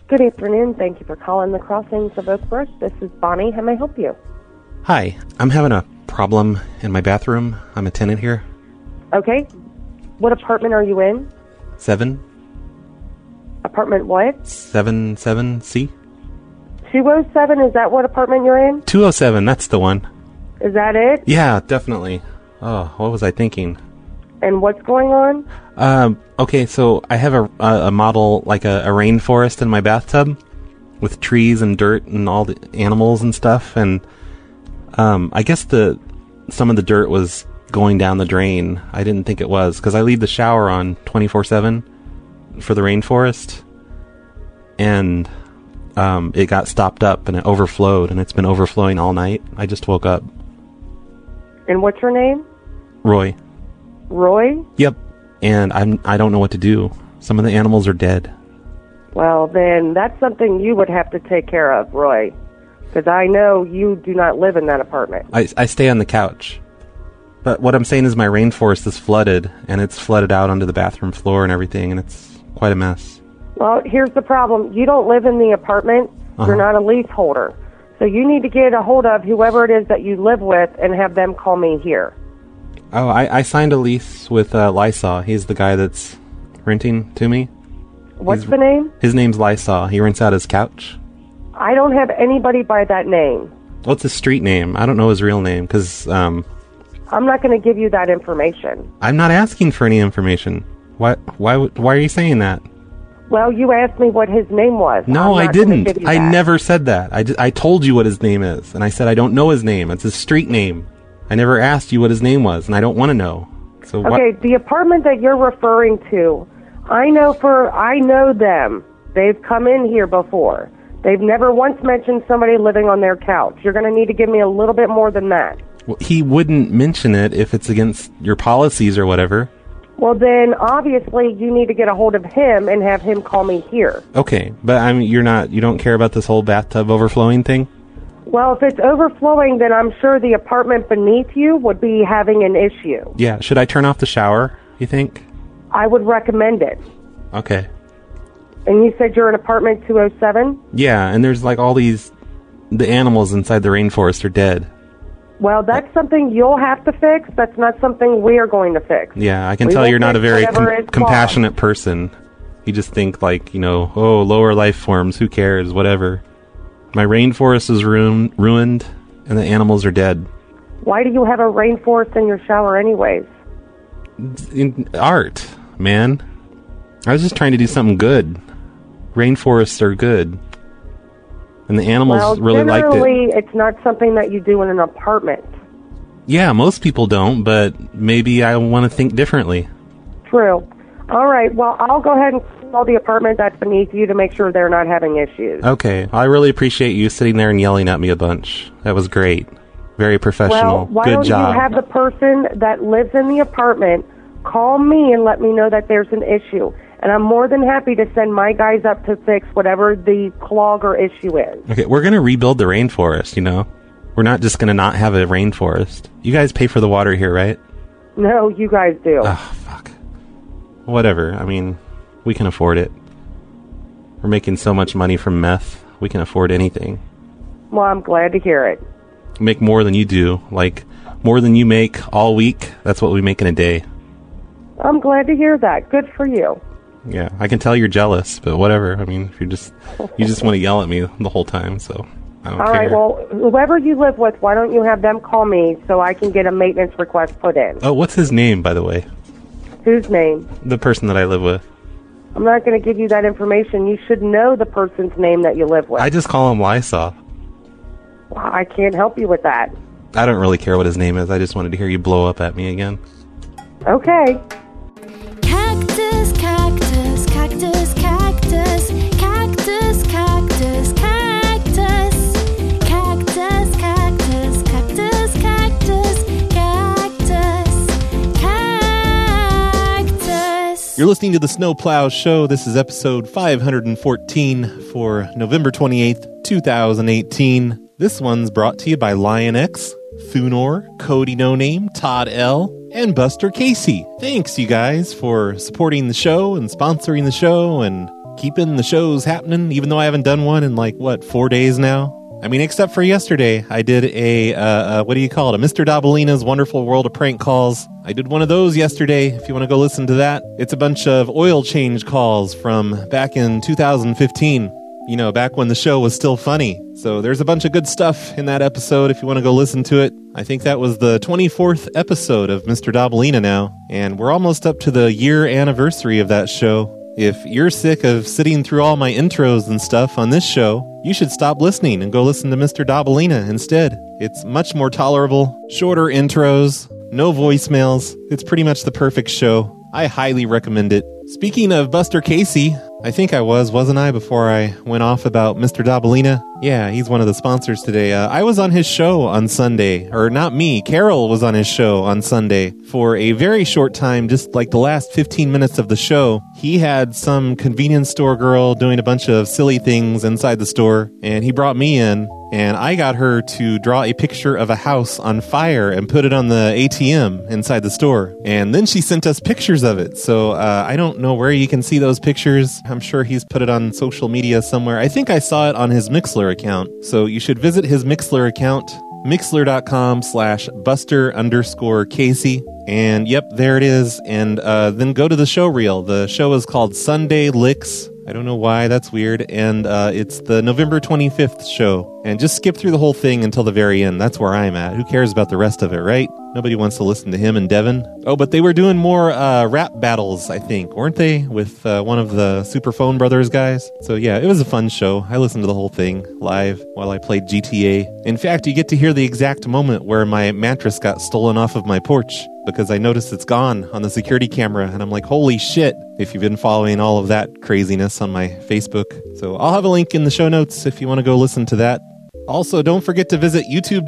Good afternoon. Thank you for calling the Crossings of Oak Brush. This is Bonnie. How may I help you? Hi, I'm having a problem in my bathroom. I'm a tenant here. Okay. What apartment are you in? 7? Apartment what? 77C? 207, is that what apartment you're in? 207, that's the one. Is that it? Yeah, definitely. Oh, what was I thinking? And what's going on? Okay, so I have a model, like a rainforest in my bathtub with trees and dirt and all the animals and stuff, and I guess some of the dirt was going down the drain. I didn't think it was, because I leave the shower on 24/7 for the rainforest, and it got stopped up and it overflowed, and it's been overflowing all night. I just woke up. And what's your name? Roy. Roy? Yep. And I don't know what to do. Some of the animals are dead. Well, then that's something you would have to take care of, Roy. Because I know you do not live in that apartment. I stay on the couch. But what I'm saying is my rainforest is flooded, and it's flooded out onto the bathroom floor and everything, and it's quite a mess. Well, here's the problem. You don't live in the apartment. You're not a leaseholder. So you need to get a hold of whoever it is that you live with and have them call me here. Oh, I signed a lease with Lysol. He's the guy that's renting to me. What's the name? His name's Lysol. He rents out his couch. I don't have anybody by that name. What's his street name? I don't know his real name, because I'm not going to give you that information. I'm not asking for any information. Why are you saying that? Well, you asked me what his name was. No, I didn't. I never said that. I told you what his name is, and I said I don't know his name. It's his street name. I never asked you what his name was, and I don't want to know. So okay, the apartment that you're referring to, I know them. They've come in here before. They've never once mentioned somebody living on their couch. You're going to need to give me a little bit more than that. Well, he wouldn't mention it if it's against your policies or whatever. Well, then, obviously, you need to get a hold of him and have him call me here. Okay, but I mean, you don't care about this whole bathtub overflowing thing? Well, if it's overflowing, then I'm sure the apartment beneath you would be having an issue. Yeah, should I turn off the shower, you think? I would recommend it. Okay. And you said you're in apartment 207? Yeah, and there's like all the animals inside the rainforest are dead. Well, that's something you'll have to fix. That's not something we're going to fix. Yeah, I can tell you're not a very compassionate person. You just think like, lower life forms, who cares, whatever. My rainforest is ruined, and the animals are dead. Why do you have a rainforest in your shower anyways? Art, man. I was just trying to do something good. Rainforests are good. And the animals really liked it. Generally, it's not something that you do in an apartment. Yeah, most people don't, but maybe I want to think differently. True. All right, well, I'll go ahead and call the apartment that's beneath you to make sure they're not having issues. Okay, I really appreciate you sitting there and yelling at me a bunch. That was great. Very professional. Well, why Good don't job. you have the person that lives in the apartment call me and let me know that there's an issue. And I'm more than happy to send my guys up to fix whatever the clog or issue is. Okay, we're going to rebuild the rainforest, We're not just going to not have a rainforest. You guys pay for the water here, right? No, you guys do. Oh, fuck. Whatever. I mean, we can afford it. We're making so much money from meth. We can afford anything. Well, I'm glad to hear it. Make more than you do. Like, more than you make all week. That's what we make in a day. I'm glad to hear that. Good for you. Yeah, I can tell you're jealous, but whatever. I mean, if you just want to yell at me the whole time, so I don't care. All right, well, whoever you live with, why don't you have them call me so I can get a maintenance request put in? Oh, what's his name, by the way? Whose name? The person that I live with. I'm not going to give you that information. You should know the person's name that you live with. I just call him Lysol. Well, I can't help you with that. I don't really care what his name is. I just wanted to hear you blow up at me again. Okay. Cactus, cactus, cactus, cactus, cactus, cactus, cactus, cactus, cactus, cactus, cactus, cactus, cactus. You're listening to the Snowplow Show. This is episode 514 for November 28th, 2018. This one's brought to you by Lion X, Thunor, Cody No Name, Todd L., and Buster Casey. Thanks, you guys, for supporting the show and sponsoring the show and keeping the shows happening, even though I haven't done one in 4 days now? I mean, except for yesterday, I did a, what do you call it? A Mr. Dabalina's Wonderful World of Prank Calls. I did one of those yesterday, if you want to go listen to that. It's a bunch of oil change calls from back in 2015. You know, back when the show was still funny. So there's a bunch of good stuff in that episode if you want to go listen to it. I think that was the 24th episode of Mr. Dabalina now. And we're almost up to the year anniversary of that show. If you're sick of sitting through all my intros and stuff on this show, you should stop listening and go listen to Mr. Dabalina instead. It's much more tolerable, shorter intros, no voicemails. It's pretty much the perfect show. I highly recommend it. Speaking of Buster Casey, I think I wasn't I, before I went off about Mr. Dabalina? Yeah, he's one of the sponsors today. I was on his show on Sunday. Or not me, Carol was on his show on Sunday. For a very short time, just like the last 15 minutes of the show, he had some convenience store girl doing a bunch of silly things inside the store, and he brought me in, and I got her to draw a picture of a house on fire and put it on the ATM inside the store. And then she sent us pictures of it. So I don't know where you can see those pictures. I'm sure he's put it on social media somewhere. I think I saw it on his Mixlr account. So you should visit his Mixlr account, mixlr.com/Buster_Casey. And yep, there it is. And then go to the show reel. The show is called Sunday Licks. I don't know why, that's weird. And it's the November 25th show. And just skip through the whole thing until the very end. That's where I'm at. Who cares about the rest of it, right? Nobody wants to listen to him and Devin. Oh, but they were doing more rap battles, I think, weren't they? With one of the Superphone Brothers guys. So yeah, it was a fun show. I listened to the whole thing live while I played GTA. In fact, you get to hear the exact moment where my mattress got stolen off of my porch, because I noticed it's gone on the security camera, and I'm like, holy shit, if you've been following all of that craziness on my Facebook. So I'll have a link in the show notes if you want to go listen to that. Also, don't forget to visit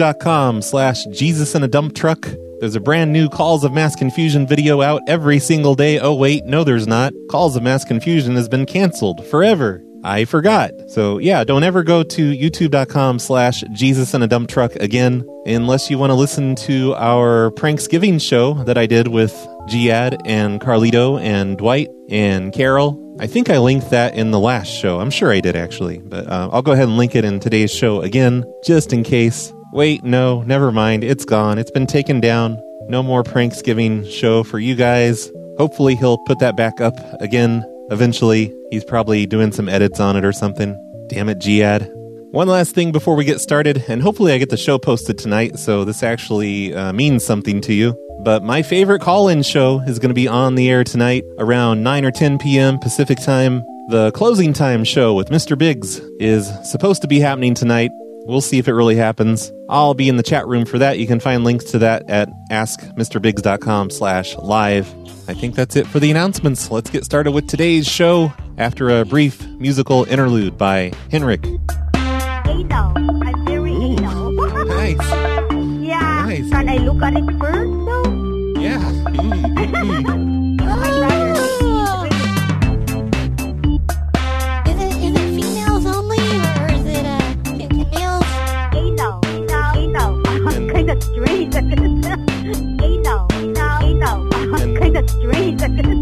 youtube.com/JesusInADumpTruck. There's a brand new Calls of Mass Confusion video out every single day. Oh wait, no there's not. Calls of Mass Confusion has been canceled forever. I forgot. So yeah, don't ever go to youtube.com/JesusInADumpTruck again, unless you want to listen to our Pranksgiving show that I did with Giad and Carlito and Dwight and Carol. I think I linked that in the last show. I'm sure I did, actually. But I'll go ahead and link it in today's show again, just in case. Wait, no, never mind. It's gone. It's been taken down. No more Pranksgiving show for you guys. Hopefully he'll put that back up again eventually. He's probably doing some edits on it or something. Damn it, Giad. One last thing before we get started, and hopefully I get the show posted tonight, so this actually means something to you. But my favorite call-in show is going to be on the air tonight around 9 or 10 p.m. Pacific time. The Closing Time show with Mr. Biggs is supposed to be happening tonight. We'll see if it really happens. I'll be in the chat room for that. You can find links to that at askmrbiggs.com/live. I think that's it for the announcements. Let's get started with today's show after a brief musical interlude by Henrik. Anal. I'm very anal. Nice. Yeah. Nice. Can I look at it first, though? Yeah. Is it females only, or is it males? Anal. Kind of strange. Anal. Kind of strange.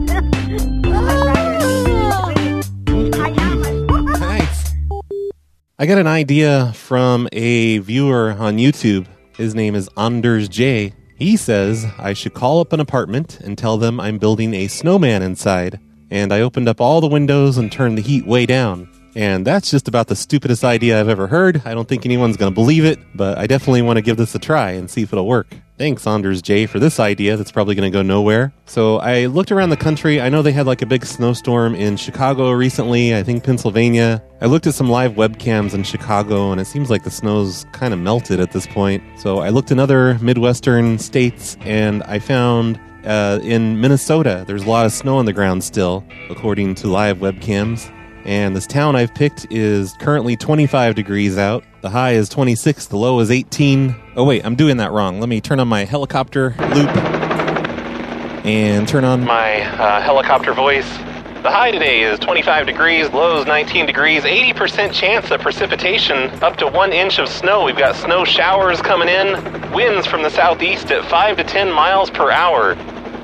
Nice. I got an idea from a viewer on YouTube. His name is Anders J. He says I should call up an apartment and tell them I'm building a snowman inside. And I opened up all the windows and turned the heat way down. And that's just about the stupidest idea I've ever heard. I don't think anyone's going to believe it, but I definitely want to give this a try and see if it'll work. Thanks, Anders J, for this idea that's probably going to go nowhere. So I looked around the country. I know they had like a big snowstorm in Chicago recently, I think Pennsylvania. I looked at some live webcams in Chicago, and it seems like the snow's kind of melted at this point. So I looked in other Midwestern states, and I found in Minnesota, there's a lot of snow on the ground still, according to live webcams. And this town I've picked is currently 25 degrees out. The high is 26, the low is 18. Oh wait, I'm doing that wrong. Let me turn on my helicopter loop and turn on my helicopter voice. The high today is 25 degrees, low is 19 degrees, 80% chance of precipitation, up to 1 inch of snow. We've got snow showers coming in, winds from the southeast at 5 to 10 miles per hour.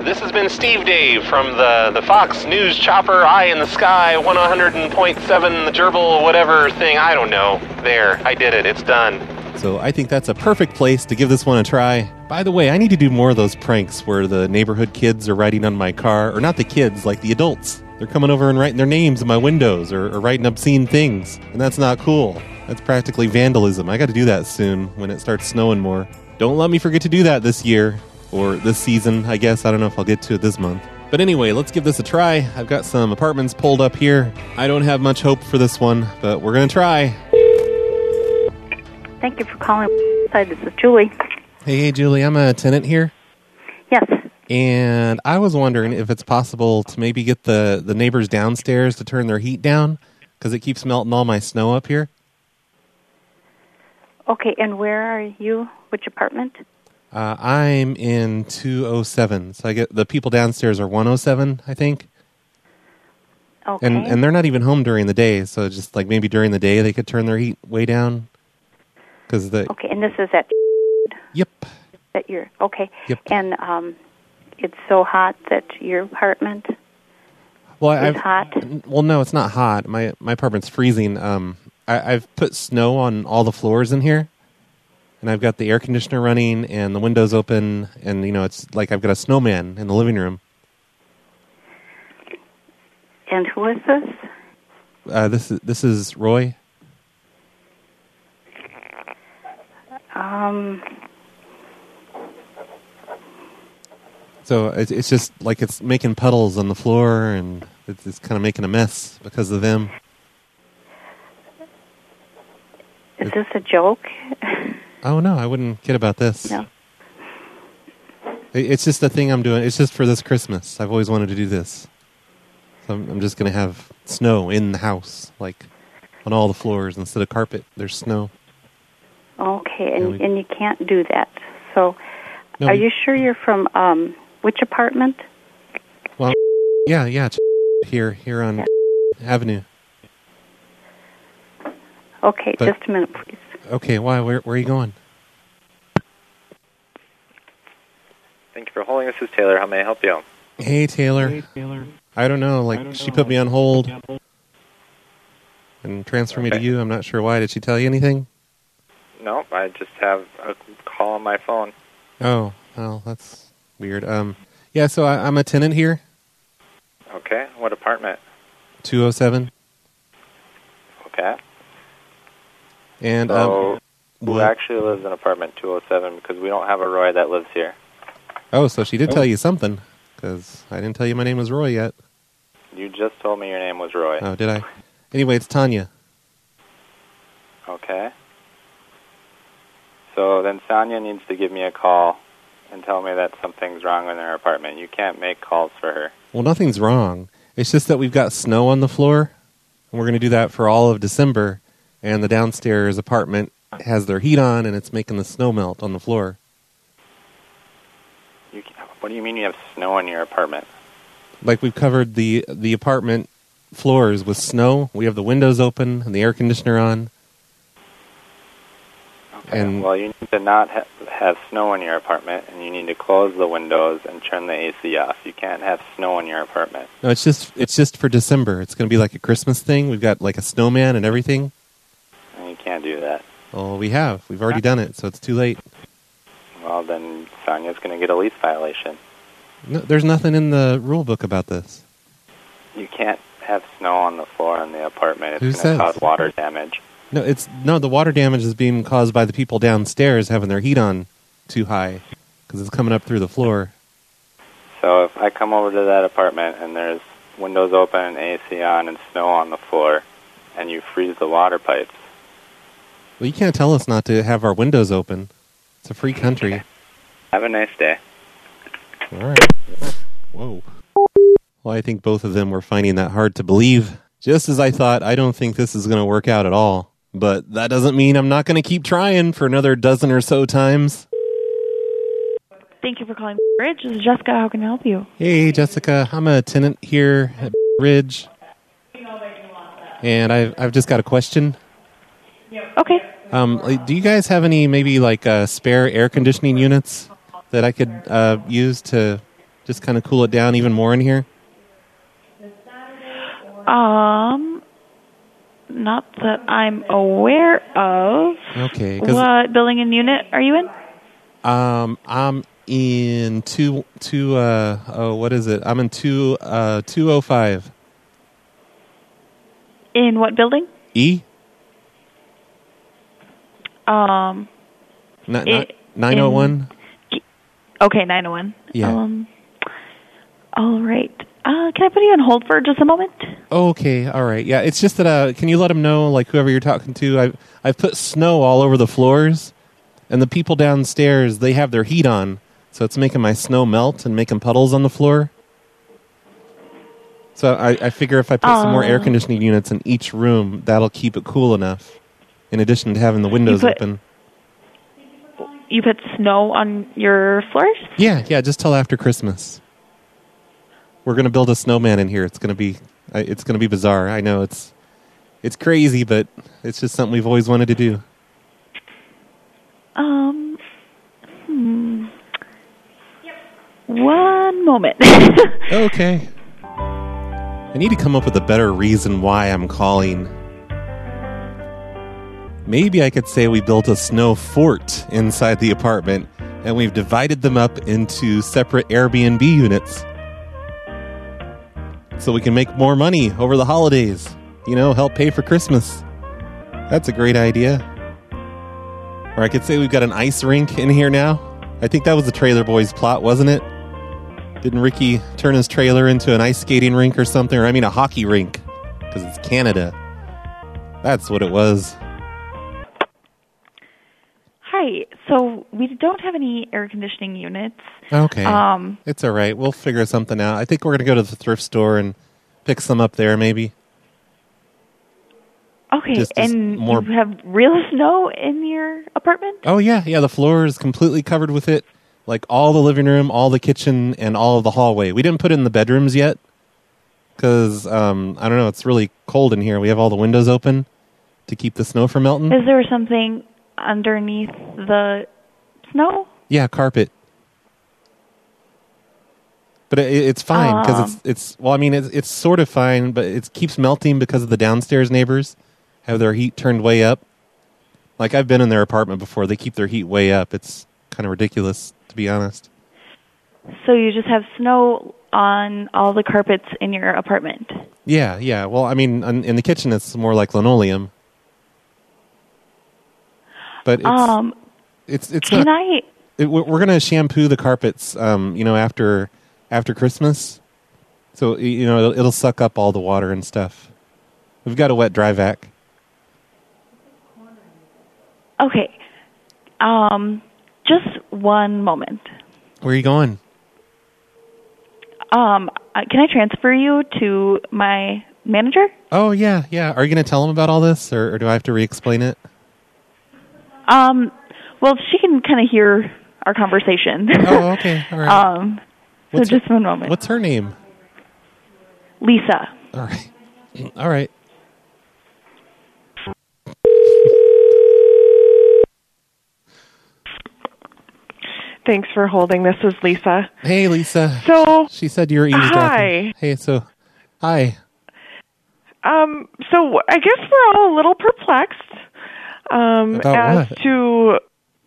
This has been Steve Dave from the Fox News Chopper, Eye in the Sky, 100.7, the gerbil, whatever thing, I don't know. There, I did it, it's done. So I think that's a perfect place to give this one a try. By the way, I need to do more of those pranks where the neighborhood kids are riding on my car, or not the kids, like the adults. They're coming over and writing their names in my windows or writing obscene things, and that's not cool. That's practically vandalism. I got to do that soon when it starts snowing more. Don't let me forget to do that this year, or this season, I guess. I don't know if I'll get to it this month. But anyway, let's give this a try. I've got some apartments pulled up here. I don't have much hope for this one, but we're going to try. Thank you for calling. This is Julie. Hey, Julie, I'm a tenant here. Yes. And I was wondering if it's possible to maybe get the neighbors downstairs to turn their heat down, because it keeps melting all my snow up here. Okay, and where are you? Which apartment? I'm in 207, so I get the people downstairs are 107, I think. Okay. And they're not even home during the day, so just like maybe during the day they could turn their heat way down. Okay, and this is at... Yep. That you're... Okay. Yep. And it's so hot that your apartment is hot? Well, no, it's not hot. My apartment's freezing. I've put snow on all the floors in here, and I've got the air conditioner running and the windows open, and it's like I've got a snowman in the living room. And who is this? This is Roy. So it's just like it's making puddles on the floor, and it's kind of making a mess because of them. Is this a joke? Oh, no, I wouldn't kid about this. No. It's just a thing I'm doing. It's just for this Christmas. I've always wanted to do this. So I'm just going to have snow in the house, like on all the floors. Instead of carpet, there's snow. Okay, and you can't do that. So No, are you sure you're from which apartment? Well, yeah, it's here on Avenue. Okay, just a minute, please. Okay, why? Where are you going? Thank you for holding. This is Taylor. How may I help you? Hey, Taylor. I don't know. She put me on hold and transferred me to you. I'm not sure why. Did she tell you anything? No, I just have a call on my phone. Oh, well, that's weird. Yeah, so I'm a tenant here. Okay. What apartment? 207. Okay. And who actually lives in apartment 207? Because we don't have a Roy that lives here. Oh, so she did tell you something, because I didn't tell you my name was Roy yet. You just told me your name was Roy. Oh, did I? Anyway, it's Tanya. Okay. So then Sonia needs to give me a call and tell me that something's wrong in her apartment. You can't make calls for her. Well, nothing's wrong. It's just that we've got snow on the floor, and we're going to do that for all of December, and the downstairs apartment has their heat on, and it's making the snow melt on the floor. What do you mean you have snow in your apartment? Like we've covered the apartment floors with snow. We have the windows open and the air conditioner on. Okay. Well, you need to not have snow in your apartment, and you need to close the windows and turn the AC off. You can't have snow in your apartment. No, it's just for December. It's going to be like a Christmas thing. We've got like a snowman and everything. And you can't do that. Oh, we have. We've already done it, so it's too late. Well, then Sonia's going to get a lease violation. No, there's nothing in the rule book about this. You can't have snow on the floor in the apartment. Who It's going says? to cause water damage. No, the water damage is being caused by the people downstairs having their heat on too high because it's coming up through the floor. So if I come over to that apartment and there's windows open and AC on and snow on the floor and you freeze the water pipes. Well, you can't tell us not to have our windows open. It's a free country. Have a nice day. All right. Whoa. Well, I think both of them were finding that hard to believe. Just as I thought, I don't think this is going to work out at all. But that doesn't mean I'm not going to keep trying for another dozen or so times. Thank you for calling Ridge. This is Jessica. How can I help you? Hey, Jessica. I'm a tenant here at Ridge. And I've just got a question. Okay. Do you guys have any maybe like spare air conditioning units that I could use to Just kind of cool it down even more in here? Not that I'm aware of. Okay. What building and unit are you in? I'm in what is it? I'm in 205. In what building? E? 901? Okay, 901. Yeah. All right. Can I put you on hold for just a moment? Okay, all right. Yeah, it's just that, can you let them know, like, whoever you're talking to, I've put snow all over the floors, and the people downstairs, they have their heat on, so it's making my snow melt and making puddles on the floor. So I figure if I put some more air conditioning units in each room, that'll keep it cool enough, in addition to having the windows open. You put snow on your floors? Yeah, just till after Christmas. We're going to build a snowman in here. It's going to be bizarre. I know it's crazy, but it's just something we've always wanted to do. One moment. Okay. I need to come up with a better reason why I'm calling. Maybe I could say we built a snow fort inside the apartment, and we've divided them up into separate Airbnb units. So we can make more money over the holidays. Help pay for Christmas. That's a great idea. Or I could say we've got an ice rink in here now. I think that was the Trailer Boys plot, wasn't it? Didn't Ricky turn his trailer into an ice skating rink or something? Or a hockey rink. Because it's Canada. That's what it was. Hi. So we don't have any air conditioning units. Okay. It's all right. We'll figure something out. I think we're going to go to the thrift store and pick some up there, maybe. Okay. You have real snow in your apartment? Oh, yeah. Yeah, the floor is completely covered with it. Like all the living room, all the kitchen, and all of the hallway. We didn't put it in the bedrooms yet because, I don't know, it's really cold in here. We have all the windows open to keep the snow from melting. Is there something underneath the snow? Yeah, carpet. But it's fine because it's sort of fine, but it keeps melting because of the downstairs neighbors have their heat turned way up. Like I've been in their apartment before. They keep their heat way up. It's kind of ridiculous, to be honest. So you just have snow on all the carpets in your apartment? Yeah. Well, in the kitchen, it's more like linoleum. But it's can not. We're gonna shampoo the carpets, after Christmas, so it'll suck up all the water and stuff. We've got a wet dry vac. Okay. Just one moment. Where are you going? Can I transfer you to my manager? Oh, yeah. Are you going to tell him about all this, or do I have to re-explain it? Well, she can kind of hear our conversation. Oh, okay. All right. So just one moment. What's her name? Lisa. All right. Thanks for holding. This is Lisa. Hey, Lisa. So she said you were eavesdropping. Hi. Hey, so hi. So I guess we're all a little perplexed about as to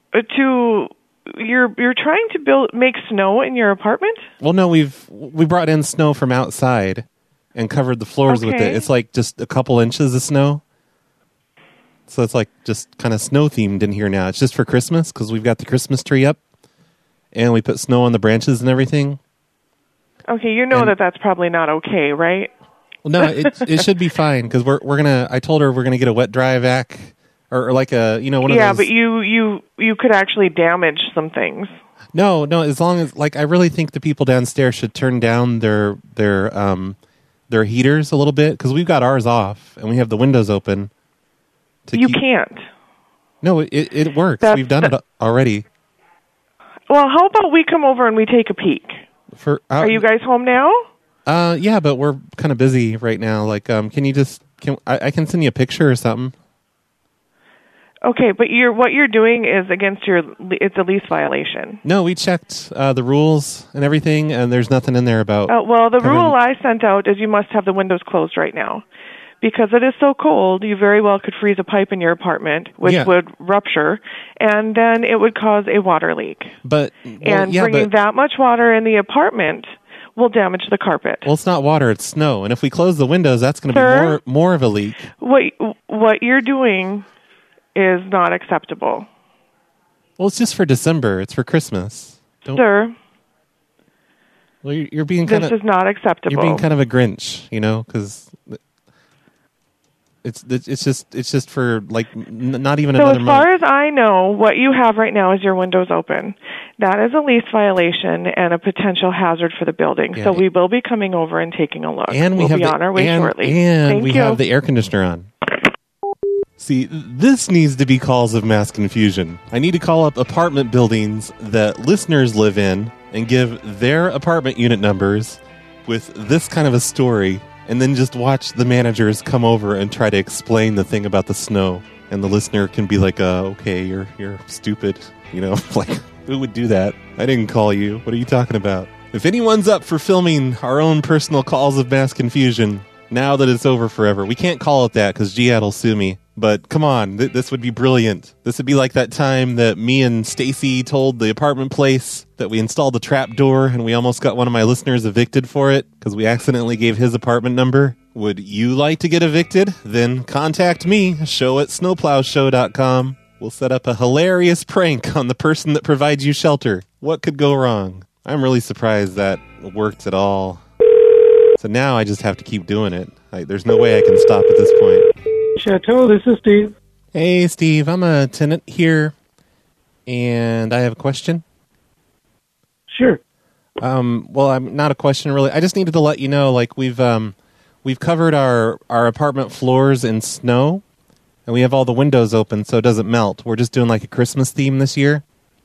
you're trying to make snow in your apartment? Well, no, we brought in snow from outside and covered the floors with it. It's like just a couple inches of snow. So it's like just kind of snow themed in here now. It's just for Christmas because we've got the Christmas tree up and we put snow on the branches and everything. Okay, that's probably not okay, right? Well, no, it should be fine because I told her we're gonna get a wet dry vac or like a one of those. Yeah, but you could actually damage some things. No, as long as I really think the people downstairs should turn down their heaters a little bit because we've got ours off and we have the windows open. Can't. No, it works. We've done it already. Well, how about we come over and we take a peek? Are you guys home now? Yeah, but we're kind of busy right now. Can you I can send you a picture or something? Okay, but what you're doing is it's a lease violation. No, we checked the rules and everything, and there's nothing in there about... well, the rule I sent out is you must have the windows closed right now. Because it is so cold, you very well could freeze a pipe in your apartment, which would rupture, and then it would cause a water leak. Bringing that much water in the apartment will damage the carpet. Well, it's not water, it's snow. And if we close the windows, that's going to be more of a leak. What you're doing is not acceptable. Well, it's just for December. It's for Christmas. Sir. Well, you're being kind of... This is not acceptable. You're being kind of a Grinch, because... It's just for not even another month. So as far as I know, what you have right now is your windows open. That is a lease violation and a potential hazard for the building. Yeah. So we will be coming over and taking a look. And we'll be on our way shortly. And we have the air conditioner on. See, this needs to be calls of mass confusion. I need to call up apartment buildings that listeners live in and give their apartment unit numbers with this kind of a story. And then just watch the managers come over and try to explain the thing about the snow. And the listener can be like, okay, you're stupid. Who would do that? I didn't call you. What are you talking about? If anyone's up for filming our own personal calls of mass confusion, now that it's over forever. We can't call it that because Giad will sue me. But come on, this would be brilliant. This would be like that time that me and Stacy told the apartment place that we installed the trap door and we almost got one of my listeners evicted for it because we accidentally gave his apartment number. Would you like to get evicted? Then contact me, show@snowplowshow.com. We'll set up a hilarious prank on the person that provides you shelter. What could go wrong? I'm really surprised that worked at all. So now I just have to keep doing it. There's no way I can stop at this point. Chateau, this is Steve. Hey, Steve. I'm a tenant here, and I have a question. Sure. Well, I'm not a question really. I just needed to let you know, we've covered our apartment floors in snow, and we have all the windows open so it doesn't melt. We're just doing a Christmas theme this year.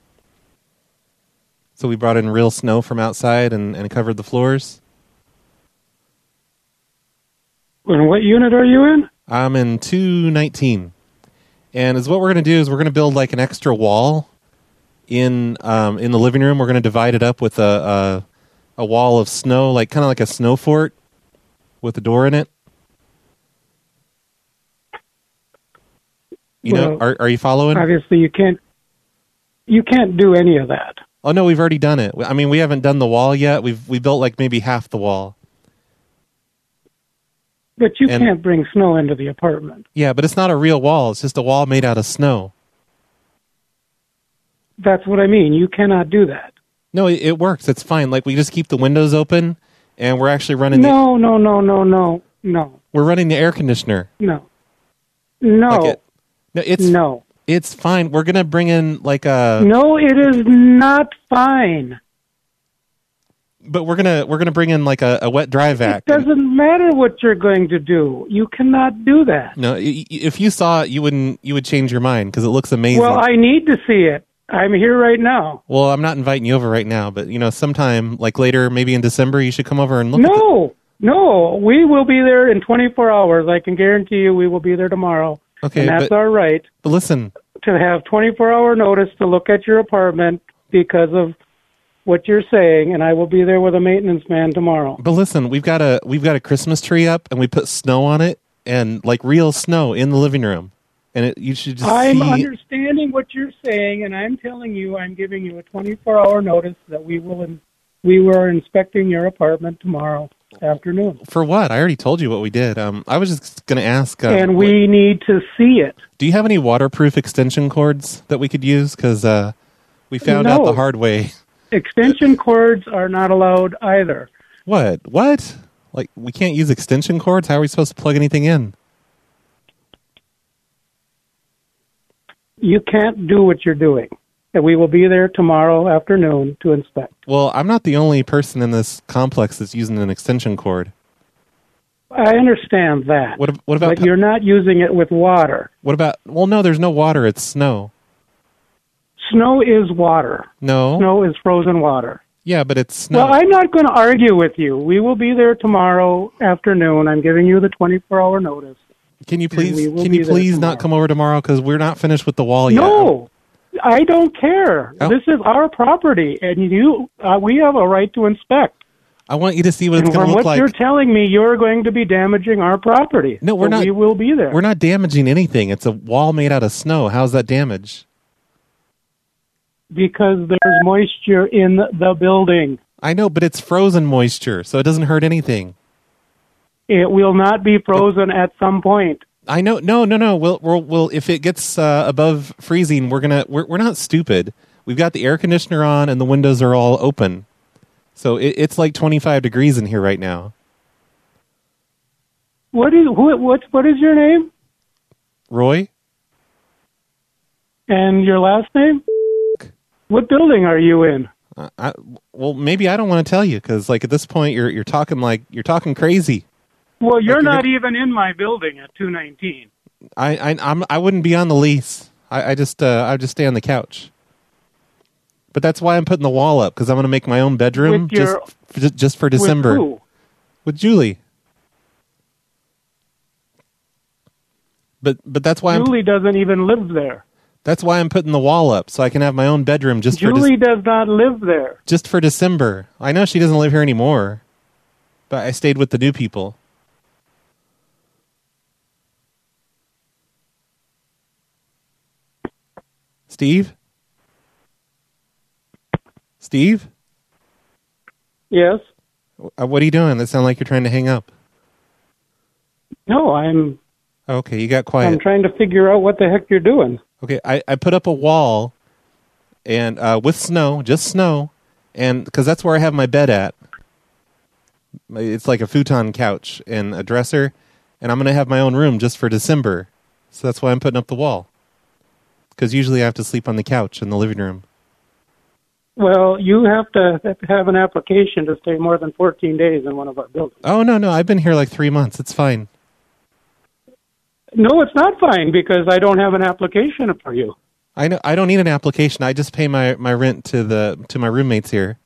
So we brought in real snow from outside and covered the floors. And what unit are you in? I'm in 219. And what we're going to do is we're going to build an extra wall in the living room. We're going to divide it up with a wall of snow, kind of like a snow fort with a door in it. Are you following? Obviously you can't do any of that. Oh no, we've already done it. I mean, we haven't done the wall yet. We built maybe half the wall. But you can't bring snow into the apartment. Yeah, but it's not a real wall. It's just a wall made out of snow. That's what I mean. You cannot do that. No, it works. It's fine. We just keep the windows open, and we're actually running... No. We're running the air conditioner. No. It's fine. We're going to bring in No, it is not fine. But we're gonna bring in a wet dry vac. It doesn't matter what you're going to do. You cannot do that. No, if you saw it, you would change your mind because it looks amazing. Well, I need to see it. I'm here right now. Well, I'm not inviting you over right now, but sometime later, maybe in December, you should come over and look. No, we will be there in 24 hours. I can guarantee you, we will be there tomorrow. Okay, and that's our right. But listen, to have 24-hour notice to look at your apartment because of what you're saying, and I will be there with a maintenance man tomorrow. But listen, we've got a Christmas tree up, and we put snow on it, and real snow in the living room. And you should just I'm understanding what you're saying, and I'm telling you, I'm giving you a 24-hour notice that we were inspecting your apartment tomorrow afternoon. For what? I already told you what we did. I was just going to ask. And we need to see it. Do you have any waterproof extension cords that we could use? Because we found out the hard way. Extension cords are not allowed either. What? We can't use extension cords? How are we supposed to plug anything in? You can't do what you're doing. And we will be there tomorrow afternoon to inspect. Well, I'm not the only person in this complex that's using an extension cord. I understand that. What about? But you're not using it with water. What about? Well, no, there's no water. It's snow. Snow is water. No. Snow is frozen water. Yeah, but it's snow. Well, I'm not going to argue with you. We will be there tomorrow afternoon. I'm giving you the 24-hour notice. Can you please not come over tomorrow because we're not finished with the wall yet? No, I don't care. Oh. This is our property, and we have a right to inspect. I want you to see what it's going to look like. From what you're telling me, you're going to be damaging our property. No, we're not. We will be there. We're not damaging anything. It's a wall made out of snow. How's that damage? Because there's moisture in the building. I know, but it's frozen moisture, so it doesn't hurt anything. It will not be frozen at some point. I know. No. We'll if it gets above freezing, we're not stupid. We've got the air conditioner on and the windows are all open. So it's like 25 degrees in here right now. What is your name? Roy. And your last name? What building are you in? Well, maybe I don't want to tell you because, like, at this point, you're talking crazy. Well, you're not even in my building at 219. I wouldn't be on the lease. I just stay on the couch. But that's why I'm putting the wall up because I'm going to make my own bedroom just for December. With who? With Julie. But that's why Julie doesn't even live there. That's why I'm putting the wall up so I can have my own bedroom just for Julie does not live there. Just for December. I know she doesn't live here anymore. But I stayed with the new people. Steve? Steve? Yes? What are you doing? That sounds like you're trying to hang up. No, I'm... Okay, you got quiet. I'm trying to figure out what the heck you're doing. Okay, I put up a wall and with snow, just snow, and because that's where I have my bed at. It's like a futon couch and a dresser, and I'm going to have my own room just for December. So that's why I'm putting up the wall. Because usually I have to sleep on the couch in the living room. Well, you have to have an application to stay more than 14 days in one of our buildings. Oh, no, I've been here like 3 months. It's fine. No, it's not fine because I don't have an application for you. I know. I don't need an application. I just pay my rent to my roommates here.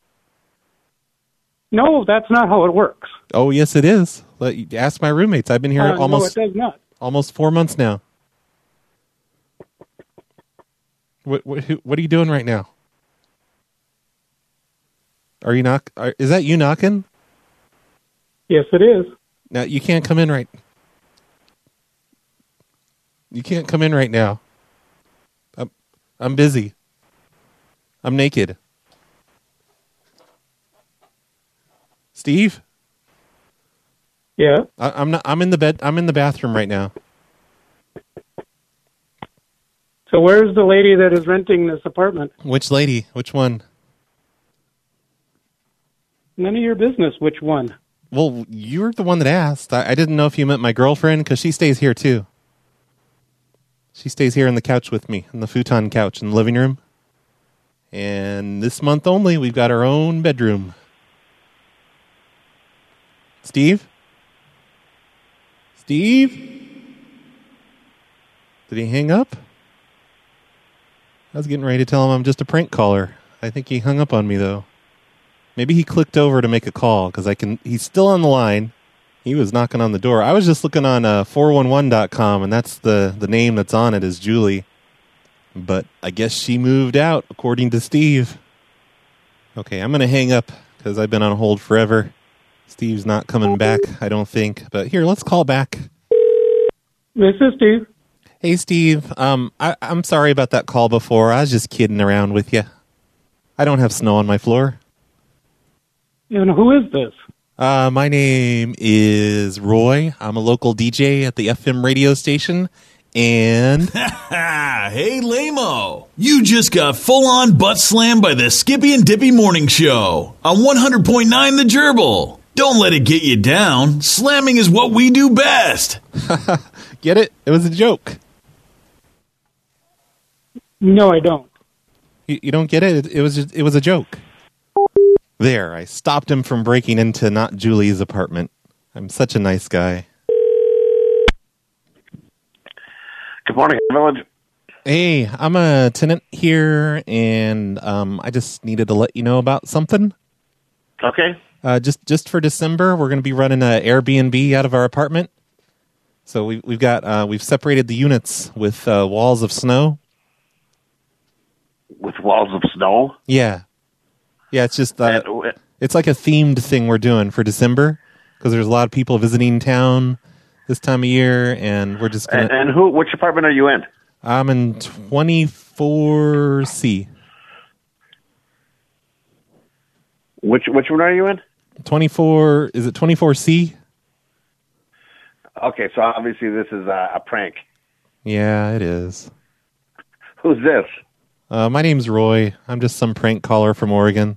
No, that's not how it works. Oh, yes, it is. Ask my roommates. I've been here almost. No, it does not. Almost 4 months now. What are you doing right now? Are you is that you knocking? Yes, it is. Now you can't come in right. You can't come in right now. I'm busy. I'm naked. Steve? Yeah. I'm not. I'm in the bed. I'm in the bathroom right now. So where's the lady that is renting this apartment? Which lady? Which one? None of your business. Which one? Well, you're the one that asked. I didn't know if you meant my girlfriend because she stays here too. She stays here on the couch with me, on the futon couch in the living room. And this month only, we've got our own bedroom. Steve? Steve? Did he hang up? I was getting ready to tell him I'm just a prank caller. I think he hung up on me, though. Maybe he clicked over to make a call, because he's still on the line. He was knocking on the door. I was just looking on 411.com, and that's the name that's on it is Julie. But I guess she moved out, according to Steve. Okay, I'm going to hang up, because I've been on hold forever. Steve's not coming back, I don't think. But here, let's call back. This is Steve. Hey, Steve. I'm sorry about that call before. I was just kidding around with you. I don't have snow on my floor. And who is this? My name is Roy. I'm a local DJ at the FM radio station. And... Hey, lame-o. You just got full-on butt slammed by the Skippy and Dippy Morning Show on 100.9 The Gerbil. Don't let it get you down. Slamming is what we do best. Get it? It was a joke. No, I don't. You don't get it? It was a joke. There, I stopped him from breaking into not Julie's apartment. I'm such a nice guy. Good morning, Village. Hey, I'm a tenant here, and I just needed to let you know about something. Okay. Just for December, we're going to be running an Airbnb out of our apartment. So we've separated the units with walls of snow. With walls of snow? Yeah. Yeah, it's just it's like a themed thing we're doing for December because there's a lot of people visiting town this time of year, and we're just gonna. And which apartment are you in? I'm in 24C. Which one are you in? 24. Is it 24C? Okay, so obviously this is a prank. Yeah, it is. Who's this? My name's Roy. I'm just some prank caller from Oregon.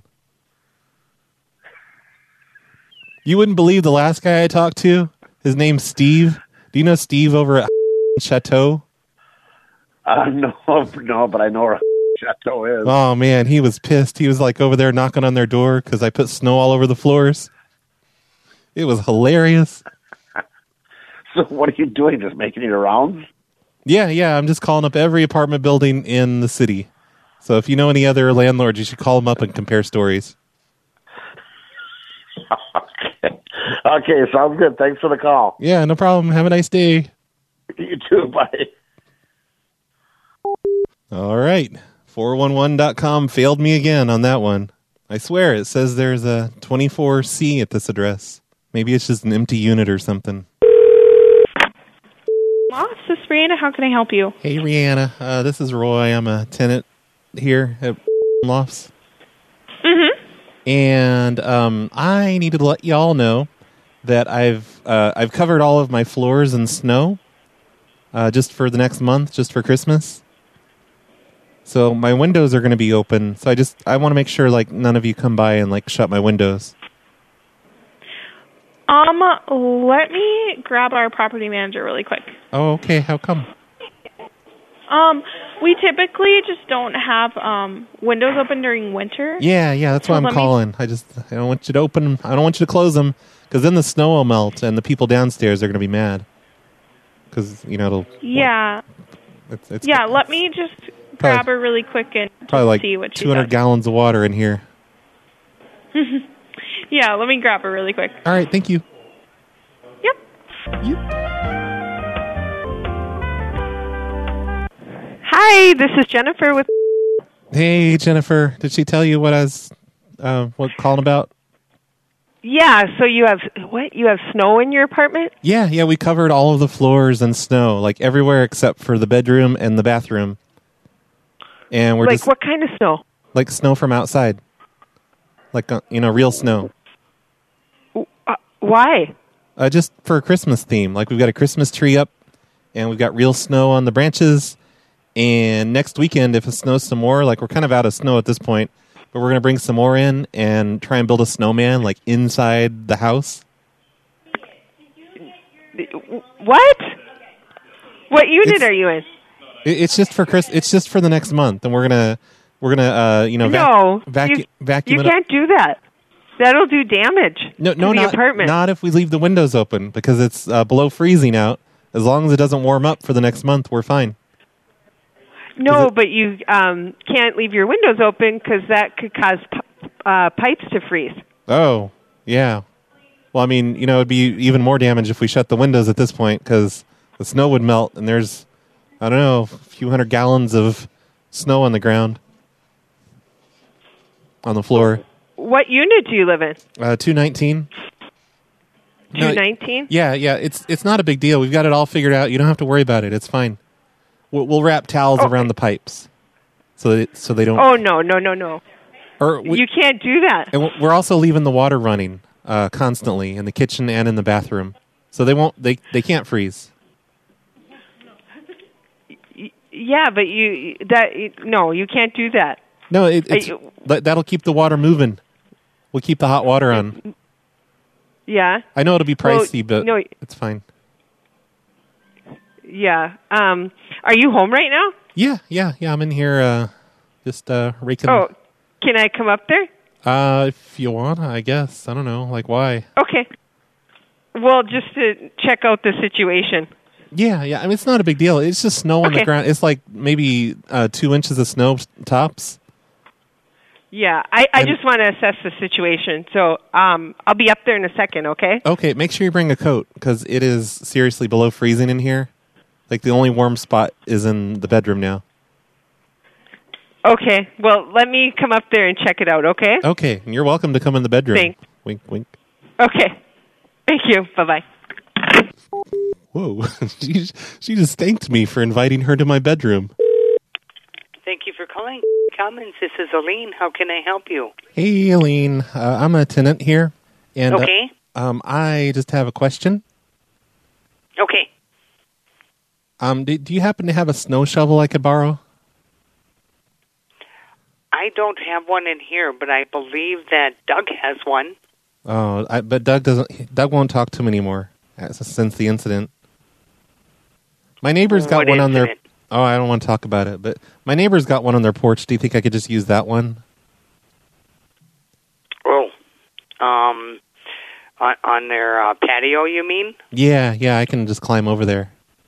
You wouldn't believe the last guy I talked to? His name's Steve. Do you know Steve over at Chateau? No, but I know where Chateau is. Oh, man, he was pissed. He was like over there knocking on their door because I put snow all over the floors. It was hilarious. So what are you doing? Just making your rounds? Yeah. I'm just calling up every apartment building in the city. So if you know any other landlords, you should call them up and compare stories. Okay, sounds good. Thanks for the call. Yeah, no problem. Have a nice day. You too. Bye. All right. 411.com failed me again on that one. I swear it says there's a 24C at this address. Maybe it's just an empty unit or something. Lofts, this is Brianna. How can I help you? Hey, Rihanna. This is Roy. I'm a tenant here at Lofts. Mm-hmm. And I needed to let y'all know that I've covered all of my floors in snow just for the next month, just for Christmas. So my windows are going to be open. So I want to make sure like none of you come by and like shut my windows. Let me grab our property manager really quick. Oh, okay. How come? We typically just don't have windows open during winter. Yeah, that's why I'm calling. I don't want you to open. I don't want you to close them because then the snow will melt and the people downstairs are going to be mad. Because it'll. Yeah. Let me just grab her really quick and probably like see what she 200 does. gallons of water in here. Yeah, let me grab her really quick. All right, thank you. Yep. Hi, this is Jennifer with... Hey, Jennifer. Did she tell you what I was calling about? Yeah, so you have... What? You have snow in your apartment? Yeah, we covered all of the floors in snow, like everywhere except for the bedroom and the bathroom. And we're what kind of snow? Like snow from outside. Like, real snow. Why? Just for a Christmas theme. Like, we've got a Christmas tree up, and we've got real snow on the branches. And next weekend, if it snows some more, like, we're kind of out of snow at this point, but we're going to bring some more in and try and build a snowman, like, inside the house. What? What unit are you in? It's just for It's just for the next month, and we're gonna vacuum. You can't do that. That'll do damage to the apartment. Not if we leave the windows open because it's below freezing out. As long as it doesn't warm up for the next month, we're fine. No, but you can't leave your windows open because that could cause pipes to freeze. Oh, yeah. Well, I mean, it'd be even more damage if we shut the windows at this point because the snow would melt and there's, I don't know, a few hundred gallons of snow on the ground, on the floor. What unit do you live in? 219. 219? Yeah. It's not a big deal. We've got it all figured out. You don't have to worry about it. It's fine. We'll wrap towels around the pipes so they don't. Oh no! You can't do that. And we're also leaving the water running constantly in the kitchen and in the bathroom, so they won't. They can't freeze. Yeah, but you can't do that. No, that'll keep the water moving. We'll keep the hot water on. Yeah. I know it'll be pricey, but it's fine. Yeah. Are you home right now? Yeah. I'm in here just raking. Oh, can I come up there? If you want, I guess. I don't know. Like, why? Okay. Well, just to check out the situation. Yeah. I mean, it's not a big deal. It's just snow on the ground. It's like maybe 2 inches of snow tops. Yeah, I just want to assess the situation. So I'll be up there in a second, okay? Okay, make sure you bring a coat, because it is seriously below freezing in here. Like, the only warm spot is in the bedroom now. Okay, well, let me come up there and check it out, okay? Okay, and you're welcome to come in the bedroom. Thanks. Wink, wink. Okay, thank you. Bye-bye. Whoa, she just thanked me for inviting her to my bedroom. Thank you for calling Commons. This is Aline. How can I help you? Hey, Aline. I'm a tenant here. And, okay. I just have a question. Okay. Do you happen to have a snow shovel I could borrow? I don't have one in here, but I believe that Doug has one. Oh, but Doug won't talk to him anymore since the incident. My neighbor's got one on their... Oh, I don't want to talk about it, but my neighbor's got one on their porch. Do you think I could just use that one? Oh, on their patio, you mean? Yeah, I can just climb over there.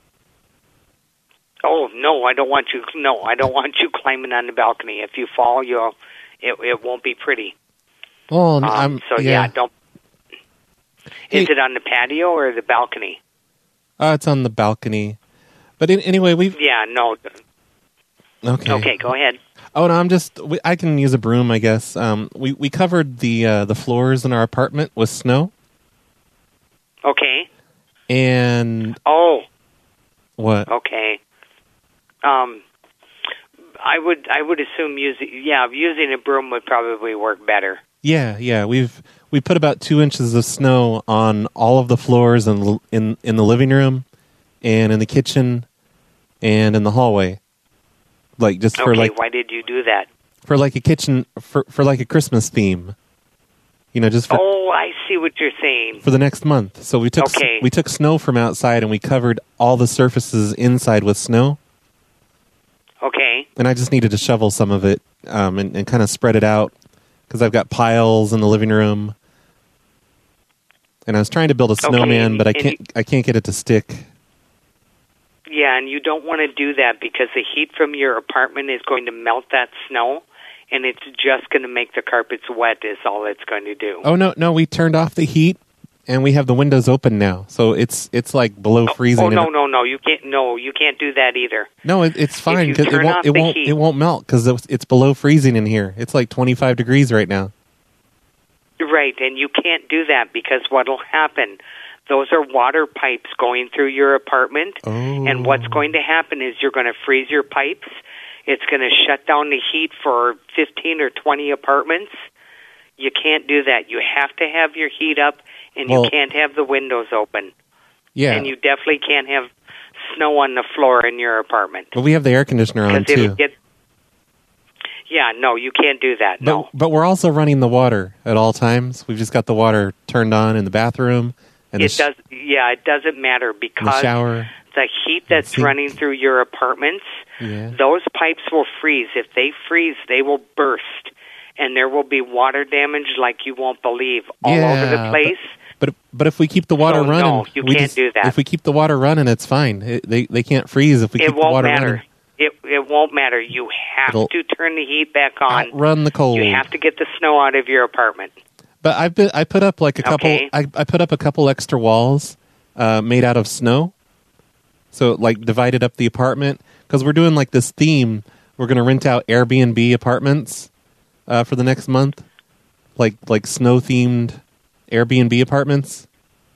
Oh no, I don't want you. No, I don't want you climbing on the balcony. If you fall, it won't be pretty. Oh, don't. Is it on the patio or the balcony? It's on the balcony. But anyway, Yeah, no. Okay. Okay, go ahead. Oh no, I can use a broom, I guess. We covered the floors in our apartment with snow. Okay. And what? Okay. I would assume using a broom would probably work better. Yeah. We put about 2 inches of snow on all of the floors in the living room, and in the kitchen, and in the hallway. Like just for why did you do that? For like a kitchen for like a Christmas theme. You know, just for, Oh, I see what you're saying. For the next month. So we took snow from outside and we covered all the surfaces inside with snow. Okay. And I just needed to shovel some of it and kind of spread it out because I've got piles in the living room. And I was trying to build a snowman, but I can't get it to stick. Yeah, and you don't want to do that because the heat from your apartment is going to melt that snow, and it's just going to make the carpets wet is all it's going to do. Oh, no, we turned off the heat, and we have the windows open now. So it's like below freezing. Oh, no, you can't do that either. No, it's fine because it won't melt because it's below freezing in here. It's like 25 degrees right now. Right, and you can't do that because what'll happen, those are water pipes going through your apartment, and what's going to happen is you're going to freeze your pipes. It's going to shut down the heat for 15 or 20 apartments. You can't do that. You have to have your heat up, and you can't have the windows open. Yeah. And you definitely can't have snow on the floor in your apartment. But we have the air conditioner on, too. Yeah, no, you can't do that, no. But we're also running the water at all times. We've just got the water turned on in the bathroom. And it doesn't matter because the shower, the heat that's running through your apartments, those pipes will freeze. If they freeze, they will burst, and there will be water damage like you won't believe all over the place. But if we keep the water running, no, you can't do that. If we keep the water running, it's fine. They can't freeze if we keep the water running. It won't matter. You have to turn the heat back on. Run the cold. You have to get the snow out of your apartment. But I put up like a couple. I put up a couple extra walls made out of snow. So like divided up the apartment because we're doing like this theme. We're going to rent out Airbnb apartments for the next month, like snow themed Airbnb apartments.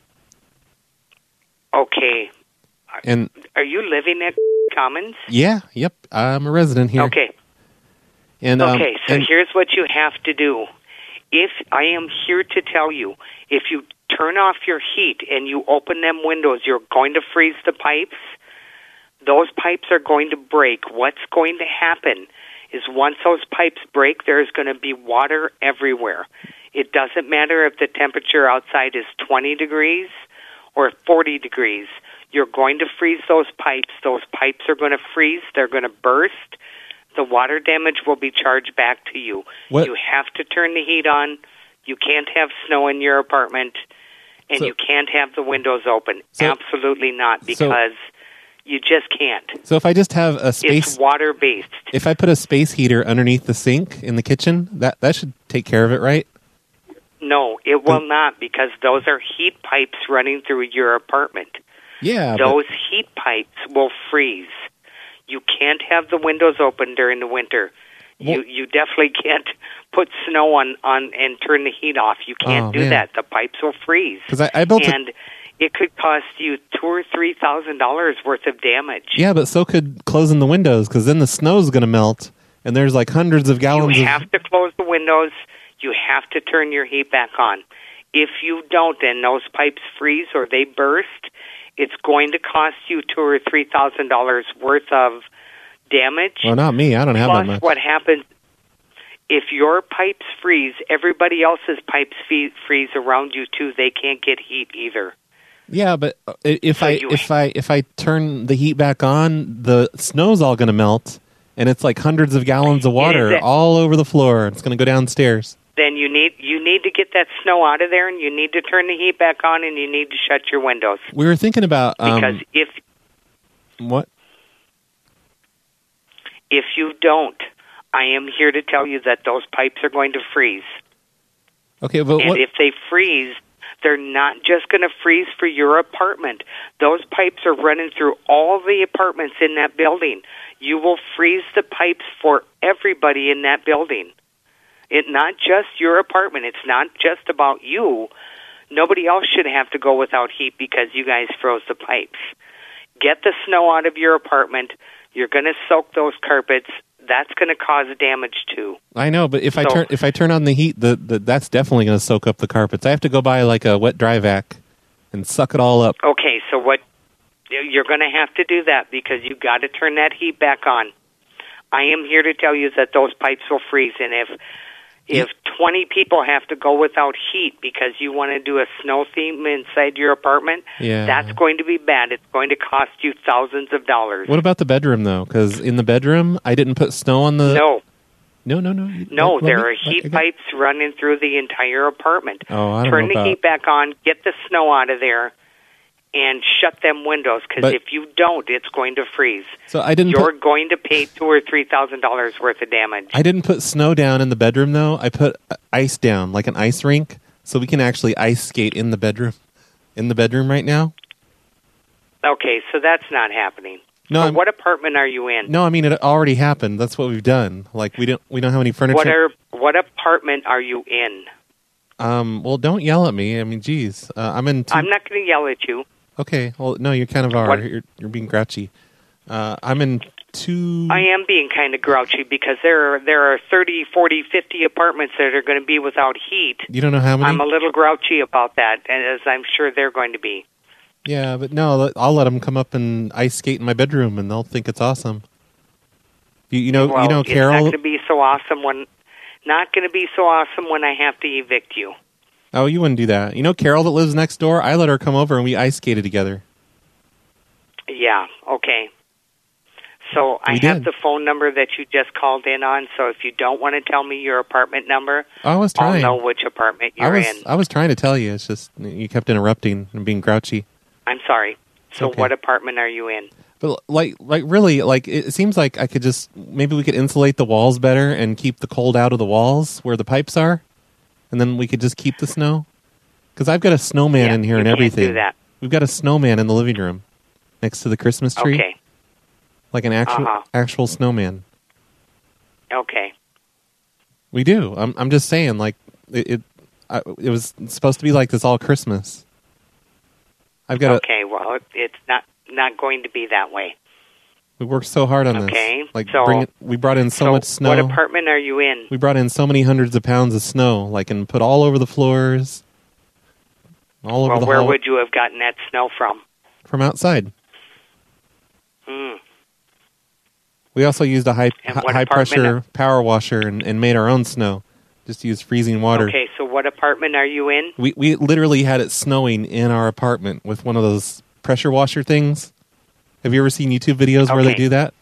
Okay. And are you living at Commons? Yeah. Yep. I'm a resident here. Okay. And so here's what you have to do. If I am here to tell you, if you turn off your heat and you open them windows, you're going to freeze the pipes. Those pipes are going to break. What's going to happen is once those pipes break, there's going to be water everywhere. It doesn't matter if the temperature outside is 20 degrees or 40 degrees. You're going to freeze those pipes. Those pipes are going to freeze. They're going to burst. The water damage will be charged back to you. What? You have to turn the heat on. You can't have snow in your apartment, and you can't have the windows open. Absolutely not, because You just can't. So if I just have a space... It's water-based. If I put a space heater underneath the sink in the kitchen, that should take care of it, right? No, it will not, because those are heat pipes running through your apartment. Yeah. Those heat pipes will freeze. You can't have the windows open during the winter. Well, you definitely can't put snow on and turn the heat off. You can't do that. The pipes will freeze. Because I built and it could cost you $2,000 or $3,000 worth of damage. Yeah, but so could closing the windows, because then the snow's going to melt, and there's like hundreds of gallons You have to close the windows. You have to turn your heat back on. If you don't, and those pipes freeze or they burst, it's going to cost you $2,000 or $3,000 worth of damage. Well, not me. I don't have that much. Plus, what happens if your pipes freeze? Everybody else's pipes freeze around you too. They can't get heat either. Yeah, but if I turn the heat back on, the snow's all going to melt, and it's like hundreds of gallons of water all over the floor. It's going to go downstairs. Then you need to get that snow out of there, and you need to turn the heat back on, and you need to shut your windows. We were thinking about because what? If you don't, I am here to tell you that those pipes are going to freeze. Okay, but and if they freeze, they're not just going to freeze for your apartment. Those pipes are running through all the apartments in that building. You will freeze the pipes for everybody in that building. It's not just your apartment. It's not just about you. Nobody else should have to go without heat because you guys froze the pipes. Get the snow out of your apartment. You're going to soak those carpets. That's going to cause damage too. I know, but if I turn on the heat, that's definitely going to soak up the carpets. I have to go buy like a wet dry vac and suck it all up. Okay, so what you're going to have to do that because you got to turn that heat back on. I am here to tell you that those pipes will freeze, and if 20 people have to go without heat because you want to do a snow theme inside your apartment, that's going to be bad. It's going to cost you thousands of dollars. What about the bedroom, though? Because in the bedroom, I didn't put snow on the... No, there are heat pipes running through the entire apartment. Oh, I don't Turn know the about... heat back on, get the snow out of there, and shut them windows, because if you don't, it's going to freeze. So I didn't You're going to pay $2,000 or $3,000 worth of damage. I didn't put snow down in the bedroom, though. I put ice down, like an ice rink, so we can actually ice skate in the bedroom. In the bedroom right now. Okay, so that's not happening. No, so what apartment are you in? No, I mean it already happened. That's what we've done. Like we don't have any furniture. What apartment are you in? Well, don't yell at me. I mean, geez, I'm in. I'm not going to yell at you. Okay, well, no, you kind of are. You're being grouchy. I'm in two... I am being kind of grouchy because there are 30, 40, 50 apartments that are going to be without heat. You don't know how many? I'm a little grouchy about that, as I'm sure they're going to be. Yeah, but no, I'll let them come up and ice skate in my bedroom, and they'll think it's awesome. You know, Carol... It's not going to be so awesome when I have to evict you. Oh, you wouldn't do that. You know Carol that lives next door? I let her come over and we ice skated together. Yeah, okay. So I have the phone number that you just called in on, so if you don't want to tell me your apartment number, I was trying. I'll know which apartment you're in. I was trying to tell you. It's just you kept interrupting and being grouchy. I'm sorry. So okay. What apartment are you in? But really, it seems like I could maybe we could insulate the walls better and keep the cold out of the walls where the pipes are. And then we could just keep the snow? Because I've got a snowman in here and everything. Do that. We've got a snowman in the living room next to the Christmas tree. Okay. Like an actual snowman. Okay. We do. I'm just saying, like, it was supposed to be like this all Christmas. Okay, well, it's not going to be that way. We worked so hard on this. Okay, we brought in so much snow. What apartment are you in? We brought in so many hundreds of pounds of snow, and put all over the floors, all over the where would you have gotten that snow from? From outside. We also used a high pressure power washer and made our own snow. Just used freezing water. Okay, so what apartment are you in? We literally had it snowing in our apartment with one of those pressure washer things. Have you ever seen YouTube videos where they do that?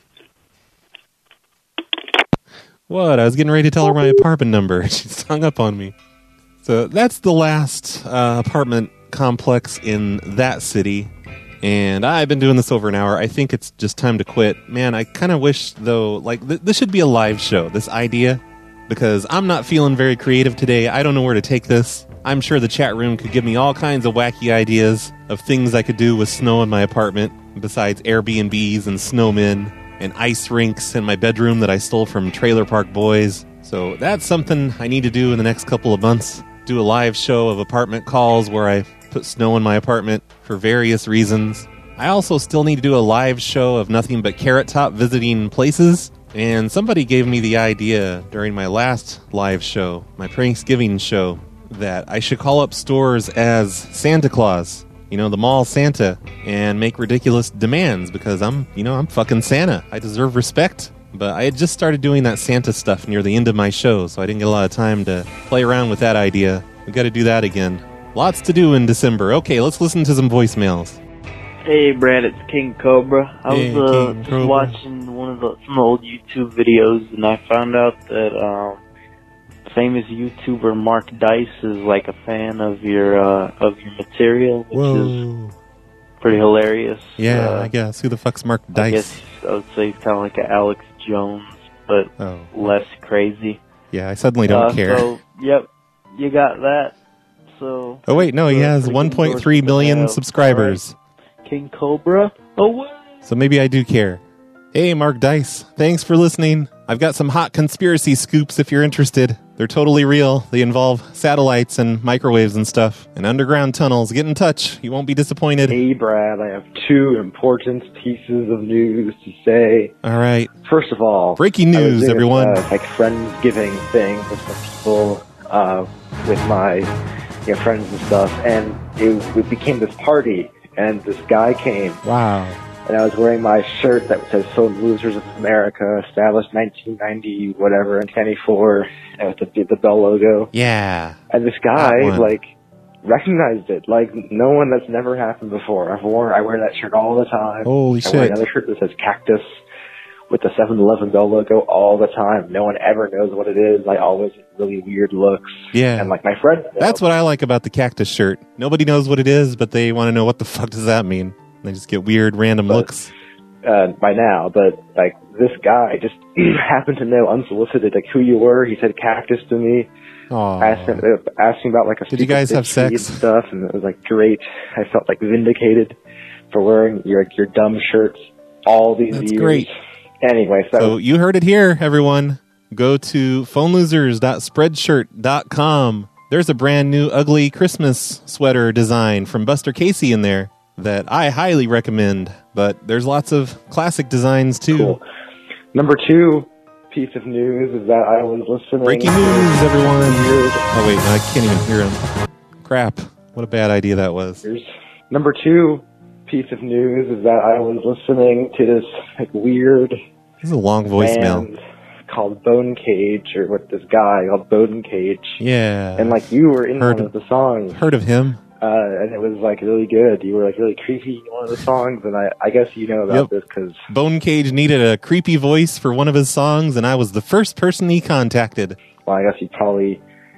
What? I was getting ready to tell her my apartment number. She's hung up on me. So that's the last apartment complex in that city. And I've been doing this over an hour. I think it's just time to quit. Man, I kind of wish, though, like, this should be a live show, this idea, because I'm not feeling very creative today. I don't know where to take this. I'm sure the chat room could give me all kinds of wacky ideas of things I could do with snow in my apartment, besides Airbnbs and snowmen and ice rinks in my bedroom that I stole from Trailer Park Boys. So that's something I need to do in the next couple of months. Do a live show of apartment calls where I put snow in my apartment for various reasons. I also still need to do a live show of nothing but Carrot Top visiting places. And somebody gave me the idea during my last live show, my Pranksgiving show, that I should call up stores as Santa Claus, you know, the mall Santa, and make ridiculous demands because I'm fucking Santa. I deserve respect. But I had just started doing that Santa stuff near the end of my show, so I didn't get a lot of time to play around with that idea. We got to do that again. Lots to do in December. Okay, let's listen to some voicemails. Hey, Brad, it's King Cobra. I was King just Cobra. watching some old YouTube videos, and I found out that famous YouTuber Mark Dice is like a fan of your material, which is pretty hilarious. Yeah, I guess. Who the fuck's Mark Dice? I guess I would say he's kind of like an Alex Jones, but less crazy. Yeah, I suddenly don't care. So, yep, you got that. So. Oh, wait, no, he has 1.3 million subscribers. Right. King Cobra? Oh, what? So maybe I do care. Hey, Mark Dice, thanks for listening. I've got some hot conspiracy scoops if you're interested. They're totally real. They involve satellites and microwaves and stuff, and underground tunnels. Get in touch. You won't be disappointed. Hey, Brad, I have 2 important pieces of news to say. All right. First of all, breaking I was news, doing everyone. Like Friendsgiving thing with some people, with my friends and stuff, and it became this party, and this guy came. Wow. And I was wearing my shirt that says Phone Losers of America, established 1990, whatever, and 94, and with the Bell logo. Yeah. And this guy, recognized it. Like, no one, that's never happened before. I wear that shirt all the time. Holy I wear shit. another shirt that says Cactus with the 7-Eleven Bell logo all the time. No one ever knows what it is. I always get really weird looks. Yeah. And, like, my friends know. That's what I like about the Cactus shirt. Nobody knows what it is, but they want to know what the fuck does that mean. They just get weird, random looks. By now, but, like, this guy just happened to know unsolicited, like, who you were. He said Cactus to me. Asked him about, like, a Did you guys have sex? And stuff, and it was, like, great. I felt, like, vindicated for wearing your dumb shirts all these years. That's great. Anyway, so you heard it here, everyone. Go to phonelosers.spreadshirt.com. There's a brand new ugly Christmas sweater design from Buster Casey in there that I highly recommend, but there's lots of classic designs too. Cool. Number 2 piece of news is that I was listening. Breaking news, everyone. Oh wait, no, I can't even hear him. Crap. What a bad idea that was. Number 2 piece of news is that I was listening to this weird This is a long voicemail. band called Bone Cage, or what this guy called Bone Cage. Yeah. And you were in one of the songs. Heard of him. And it was really good. You were really creepy in one of the songs, and I guess you know about this because Bone Cage needed a creepy voice for one of his songs, and I was the first person he contacted. Well, I guess you probably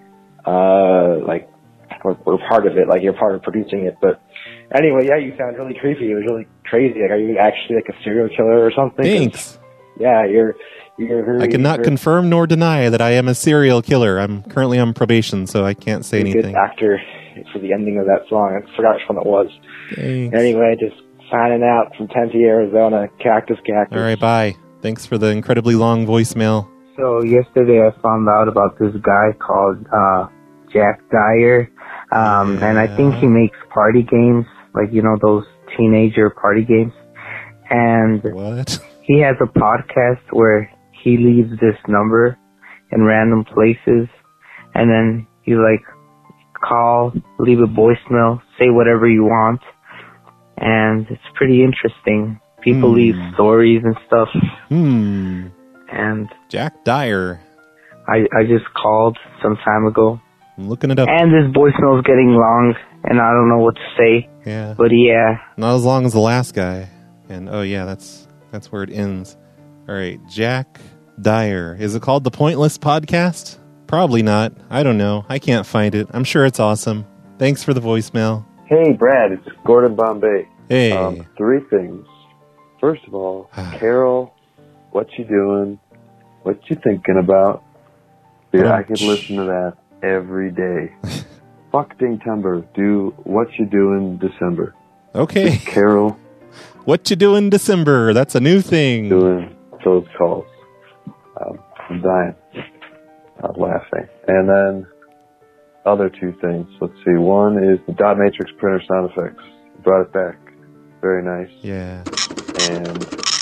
were part of it, you're part of producing it. But anyway, yeah, you sound really creepy. It was really crazy. Are you actually a serial killer or something? Thanks. Yeah, you're very, I cannot confirm nor deny that I am a serial killer. I'm currently on probation, so I can't say anything. Good actor for the ending of that song. I forgot which one it was. Thanks. Anyway, just signing out from Tempe, Arizona. Cactus. All right, bye. Thanks for the incredibly long voicemail. So yesterday I found out about this guy called Jack Dyer, and I think he makes party games, those teenager party games. And what? He has a podcast where he leaves this number in random places, and then you call, leave a voicemail, say whatever you want, and it's pretty interesting. People leave stories and stuff. And Jack Dyer. I just called some time ago. I'm looking it up. And this voicemail is getting long, and I don't know what to say. Yeah. But yeah. Not as long as the last guy. And oh yeah, that's where it ends. All right, Jack Dyer. Is it called The Pointless Podcast? Probably not. I don't know. I can't find it. I'm sure it's awesome. Thanks for the voicemail. Hey, Brad, it's Gordon Bombay. Hey. 3 things. First of all, Carol, what you doing? What you thinking about? Dude, I could listen to that every day. Fuck Dingtember. Do what you doing December. Okay. Carol. What you doing December? That's a new thing. Doing those calls. I'm dying. Laughing. And then other 2 things. Let's see. One is the dot matrix printer sound effects. Brought it back. Very nice. Yeah. And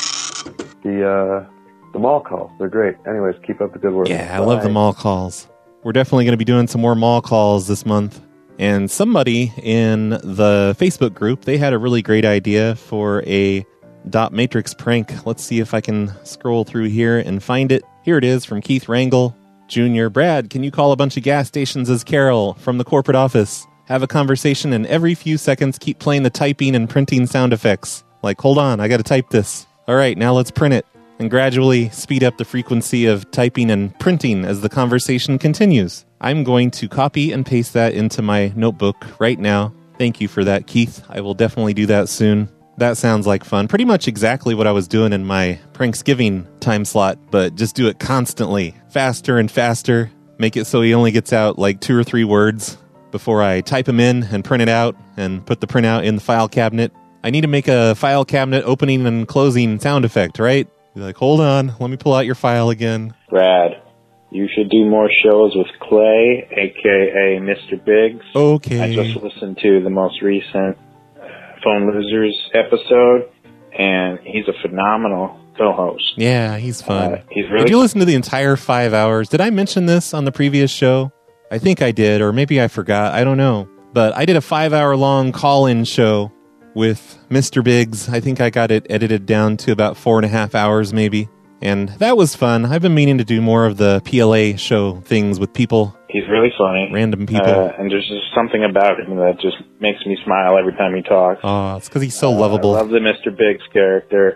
the mall calls. They're great. Anyways, keep up the good work. Yeah, I love the mall calls. We're definitely going to be doing some more mall calls this month. And somebody in the Facebook group, they had a really great idea for a dot matrix prank. Let's see if I can scroll through here and find it. Here it is from Keith Rangel Jr. Brad, can you call a bunch of gas stations as Carol from the corporate office? Have a conversation and every few seconds keep playing the typing and printing sound effects. Like, hold on, I got to type this. All right, now let's print it. And gradually speed up the frequency of typing and printing as the conversation continues. I'm going to copy and paste that into my notebook right now. Thank you for that, Keith. I will definitely do that soon. That sounds like fun. Pretty much exactly what I was doing in my Pranksgiving time slot, but just do it constantly. Faster and faster. Make it so he only gets out like 2 or 3 words before I type them in and print it out and put the printout in the file cabinet. I need to make a file cabinet opening and closing sound effect, right? Be like, hold on, let me pull out your file again. Brad, you should do more shows with Clay, a.k.a. Mr. Biggs. Okay. I just listened to the most recent Phone Losers episode, and he's a phenomenal co-host. Yeah, he's fun. He's really. Did you listen to the entire 5 hours? Did I mention this on the previous show? I think I did, or maybe I forgot. I don't know. But I did a 5-hour-long call-in show with Mr. Biggs. I think I got it edited down to about 4.5 hours, maybe. And that was fun. I've been meaning to do more of the PLA show things with people. He's really funny. Random people. And there's just something about him that just makes me smile every time he talks. Oh, it's because he's so lovable. I love the Mr. Biggs character.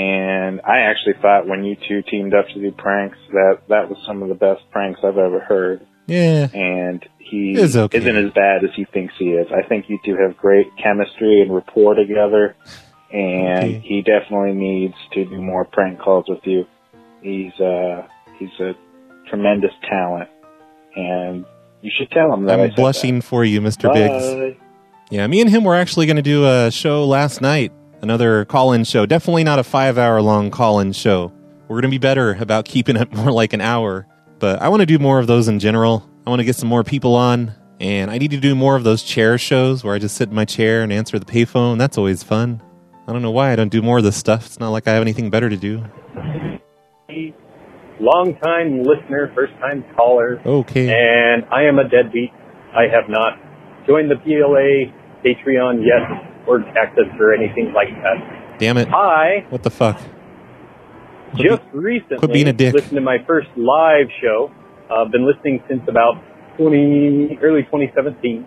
And I actually thought when you two teamed up to do pranks, that was some of the best pranks I've ever heard. Yeah. And he okay. isn't as bad as he thinks he is. I think you two have great chemistry and rapport together. And he definitely needs to do more prank calls with you. He's a tremendous talent, and you should tell him that. I'm blushing for you, Mr. Biggs. Yeah, me and him were actually going to do a show last night, another call-in show. Definitely not a 5-hour-long call-in show. We're going to be better about keeping it more like an hour, but I want to do more of those in general. I want to get some more people on, and I need to do more of those chair shows where I just sit in my chair and answer the payphone. That's always fun. I don't know why I don't do more of this stuff. It's not like I have anything better to do. Long-time listener, first-time caller. Okay. And I am a deadbeat. I have not joined the PLA Patreon yet or Cactus or anything like that. Damn it. What the fuck? Recently quit being a dick. listened to my first live show. I've been listening since about early 2017.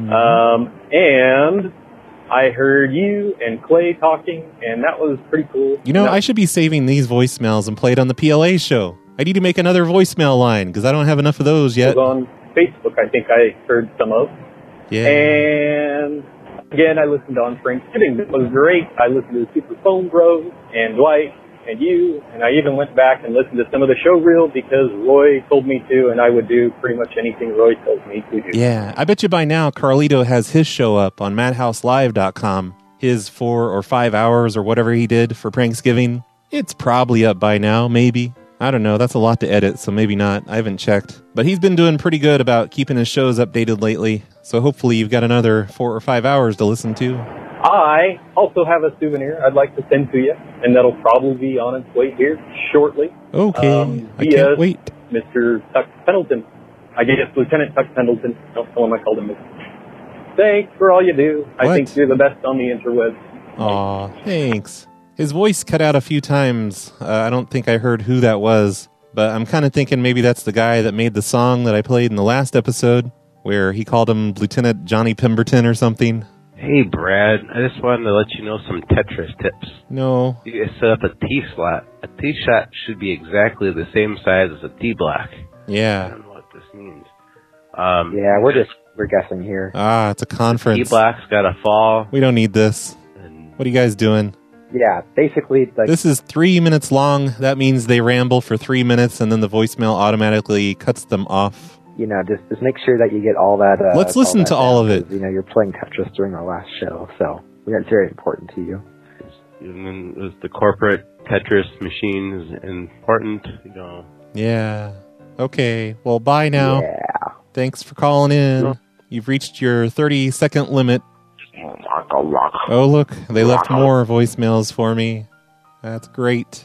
And I heard you and Clay talking, and that was pretty cool. You know, I should be saving these voicemails and play it on the PLA show. I need to make another voicemail line, because I don't have enough of those yet. It was on Facebook, I think I heard some of. Yeah. And again, I listened on Thanksgiving. It was great. I listened to the Super Phone Bros and Dwight and you, and I even went back and listened to some of the show reel because Roy told me to, and I would do pretty much anything Roy tells me to do. Yeah, I bet you by now Carlito has his show up on MadhouseLive.com. His 4 or 5 hours or whatever he did for Pranksgiving. It's probably up by now, maybe. I don't know, that's a lot to edit, so maybe not. I haven't checked. But he's been doing pretty good about keeping his shows updated lately, so hopefully you've got another 4 or 5 hours to listen to. I also have a souvenir I'd like to send to you, and that'll probably be on its way here shortly. Okay, I can't wait. Mr. Tuck Pendleton. I guess Lieutenant Tuck Pendleton. Don't tell him I called him Mr. Thanks for all you do. I think you're the best on the interwebs. Aw, thanks. His voice cut out a few times. I don't think I heard who that was, but I'm kind of thinking maybe that's the guy that made the song that I played in the last episode, where he called him Lieutenant Johnny Pemberton or something. Hey, Brad, I just wanted to let you know some Tetris tips. No. You guys set up a T-slot. A T-shot should be exactly the same size as a T-block. Yeah. I don't know what this means. We're guessing here. Ah, it's a conference. T-block's got to fall. We don't need this. And What are you guys doing? Yeah, basically, like, this is 3 minutes long. That means they ramble for 3 minutes, and then the voicemail automatically cuts them off. You know, just make sure that you get all that. Let's listen to all of it. You know, you're playing Tetris during our last show, so it's very important to you. And then the corporate Tetris machine is important, you know. Yeah. Okay. Well, bye now. Yeah. Thanks for calling in. Yeah. You've reached your 30-second limit. Oh, look. They left more voicemails for me. That's great.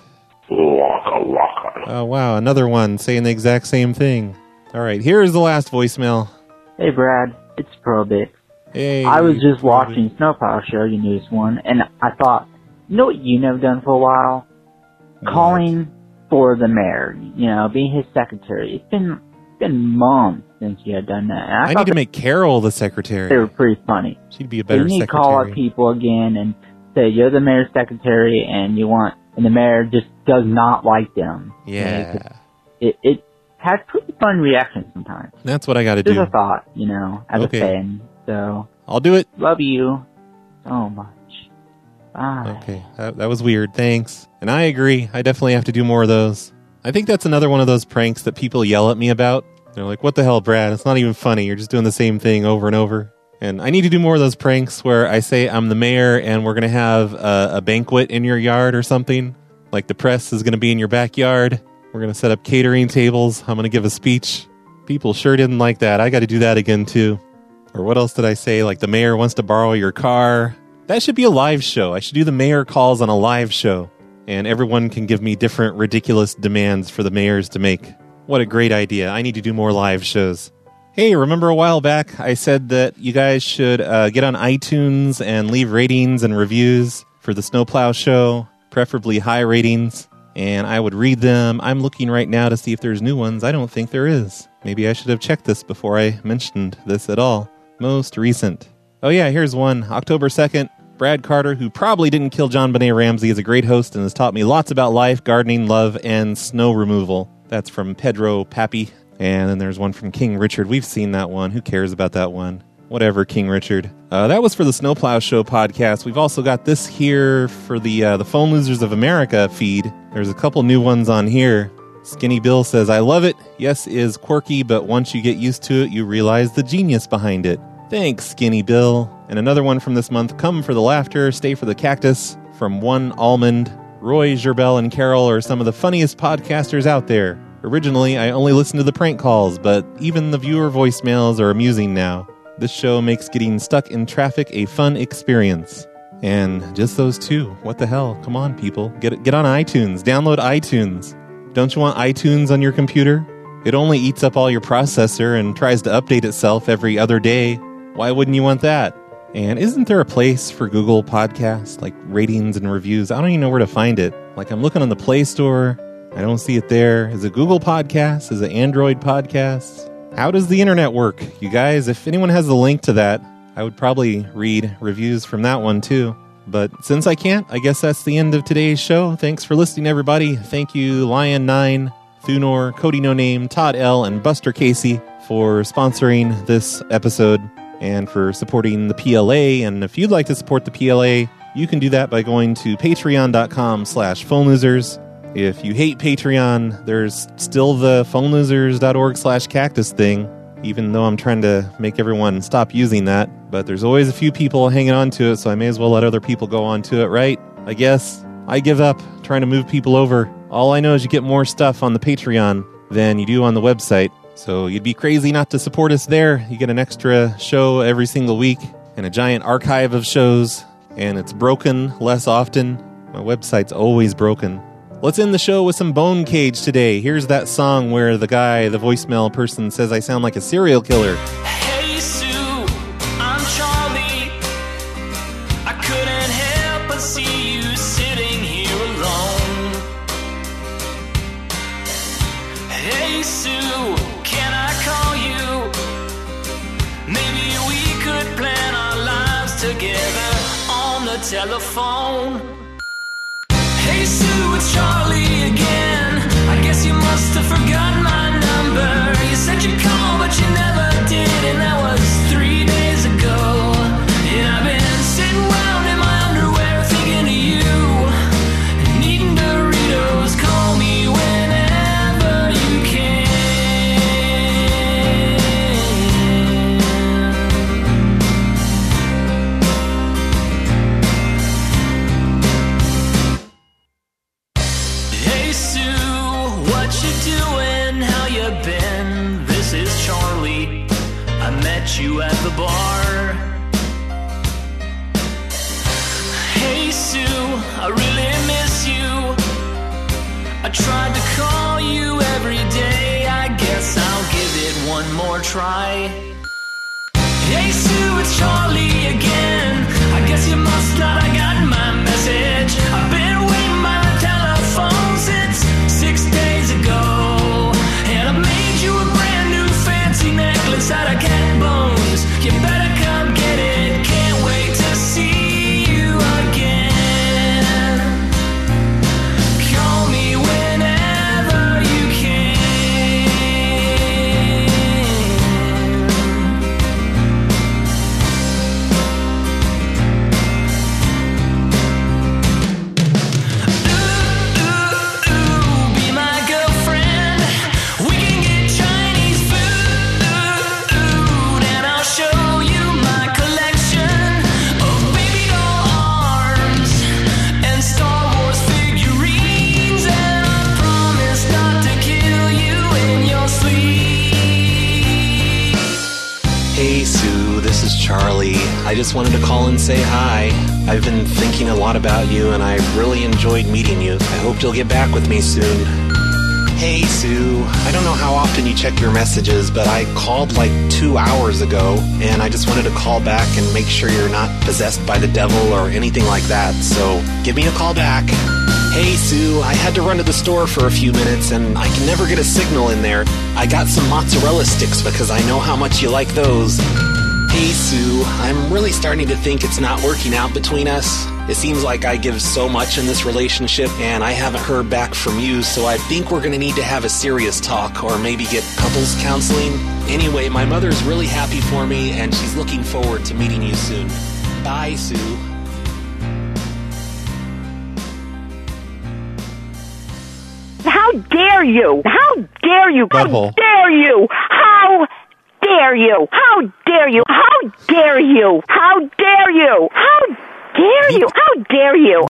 Oh, wow. Another one saying the exact same thing. All right. Here's the last voicemail. Hey, Brad. It's Probix. Hey. I was just watching Snowplow Show, your newest one, and I thought, you know what you never done for a while? Calling for the mayor, you know, being his secretary. It's been months since you had done that. I need to make Carol the secretary. They were pretty funny. She'd be a better secretary. You need secretary. to call up people again and say you're the mayor's secretary, and the mayor just does not like them. Yeah. It has pretty fun reactions sometimes. That's what I got to do. Just a thought, you know, as Okay. a fan. So I'll do it. Love you so much. Bye. Okay, that was weird. Thanks. And I agree. I definitely have to do more of those. I think that's another one of those pranks that people yell at me about. They're like, what the hell, Brad? It's not even funny. You're just doing the same thing over and over. And I need to do more of those pranks where I say I'm the mayor and we're going to have a banquet in your yard or something. Like the press is going to be in your backyard. We're going to set up catering tables. I'm going to give a speech. People sure didn't like that. I got to do that again, too. Or what else did I say? Like the mayor wants to borrow your car. That should be a live show. I should do the mayor calls on a live show. And everyone can give me different ridiculous demands for the mayors to make. What a great idea. I need to do more live shows. Hey, remember a while back I said that you guys should get on iTunes and leave ratings and reviews for the Snowplow Show, preferably high ratings, and I would read them. I'm looking right now to see if there's new ones. I don't think there is. Maybe I should have checked this before I mentioned this at all. Most recent. Oh yeah, here's one. October 2nd. Brad Carter, who probably didn't kill John Benet Ramsey, is a great host and has taught me lots about life, gardening, love, and snow removal. That's from Pedro Pappy. And then there's one from King Richard. We've seen that one. Who cares about that one? Whatever, King Richard. That was for the Snowplow Show podcast. We've also got this here for the Phone Losers of America feed. There's a couple new ones on here. Skinny Bill says, I love it. Yes is quirky, but once you get used to it, you realize the genius behind it. Thanks, Skinny Bill. And another one from this month, Come for the Laughter, Stay for the Cactus, from One Almond. Roy, Gerbel, and Carol are some of the funniest podcasters out there. Originally, I only listened to the prank calls, but even the viewer voicemails are amusing now. This show makes getting stuck in traffic a fun experience. And just those two. What the hell? Come on, people. Get on iTunes. Download iTunes. Don't you want iTunes on your computer? It only eats up all your processor and tries to update itself every other day. Why wouldn't you want that? And isn't there a place for Google Podcasts, like ratings and reviews? I don't even know where to find it. Like, I'm looking on the Play Store. I don't see it there. Is it Google Podcasts? Is it Android Podcasts? How does the internet work? You guys, if anyone has a link to that, I would probably read reviews from that one too. But since I can't, I guess that's the end of today's show. Thanks for listening, everybody. Thank you, Lion9, Thunor, Cody No Name, Todd L., and Buster Casey for sponsoring this episode and for supporting the PLA. And if you'd like to support the PLA, you can do that by going to patreon.com/phonelosers. If you hate Patreon, there's still the phonelosers.org/cactus thing, even though I'm trying to make everyone stop using that. But there's always a few people hanging on to it, so I may as well let other people go on to it, right? I guess. I give up trying to move people over. All I know is you get more stuff on the Patreon than you do on the website. So you'd be crazy not to support us there. You get an extra show every single week and a giant archive of shows. And it's broken less often. My website's always broken. Let's end the show with some Bone Cage today. Here's that song where the guy, the voicemail person, says I sound like a serial killer. Hey Sue, I'm Charlie. I couldn't help but see you sitting here alone. Hey Sue, can I call you? Maybe we could plan our lives together on the telephone. Hey Sue, it's Charlie again. I guess you must have forgotten my number. You said you'd call, but you never did, and that was 3 days ago. And I've been sitting around in my underwear What you doing? How you been? This is Charlie. I met you at the bar. Hey Sue, I really miss you. I tried to call you every day. I guess I'll give it one more try. Hey Sue, it's Charlie again. I guess you must not have gotten my message. I've been waiting by the telephone since 6 days ago. And I made you a brand new fancy necklace out of cat bones. You better come get it. Can't wait to see you again. Call me whenever you can. Be my girlfriend. We can get Chinese food, and I'll show you my collection of baby doll arms and Star Wars figurines. And I promise not to kill you in your sleep. Hey Sue, this is Charlie. I just wanted to call and say hi. I've been thinking a lot about you and I really enjoyed meeting you. I hope you'll get back with me soon. Hey Sue, I don't know how often you check your messages, but I called like 2 hours ago and I just wanted to call back and make sure you're not possessed by the devil or anything like that. So give me a call back. Hey Sue, I had to run to the store for a few minutes and I can never get a signal in there. I got some mozzarella sticks because I know how much you like those. Hey Sue, I'm really starting to think it's not working out between us. It seems like I give so much in this relationship and I haven't heard back from you, so I think we're going to need to have a serious talk or maybe get couples counseling. Anyway, my mother's really happy for me and she's looking forward to meeting you soon. Bye, Sue. How dare you? How dare you? How dare you? How dare you? How dare you? How dare you? How dare you? How dare you? How dare you?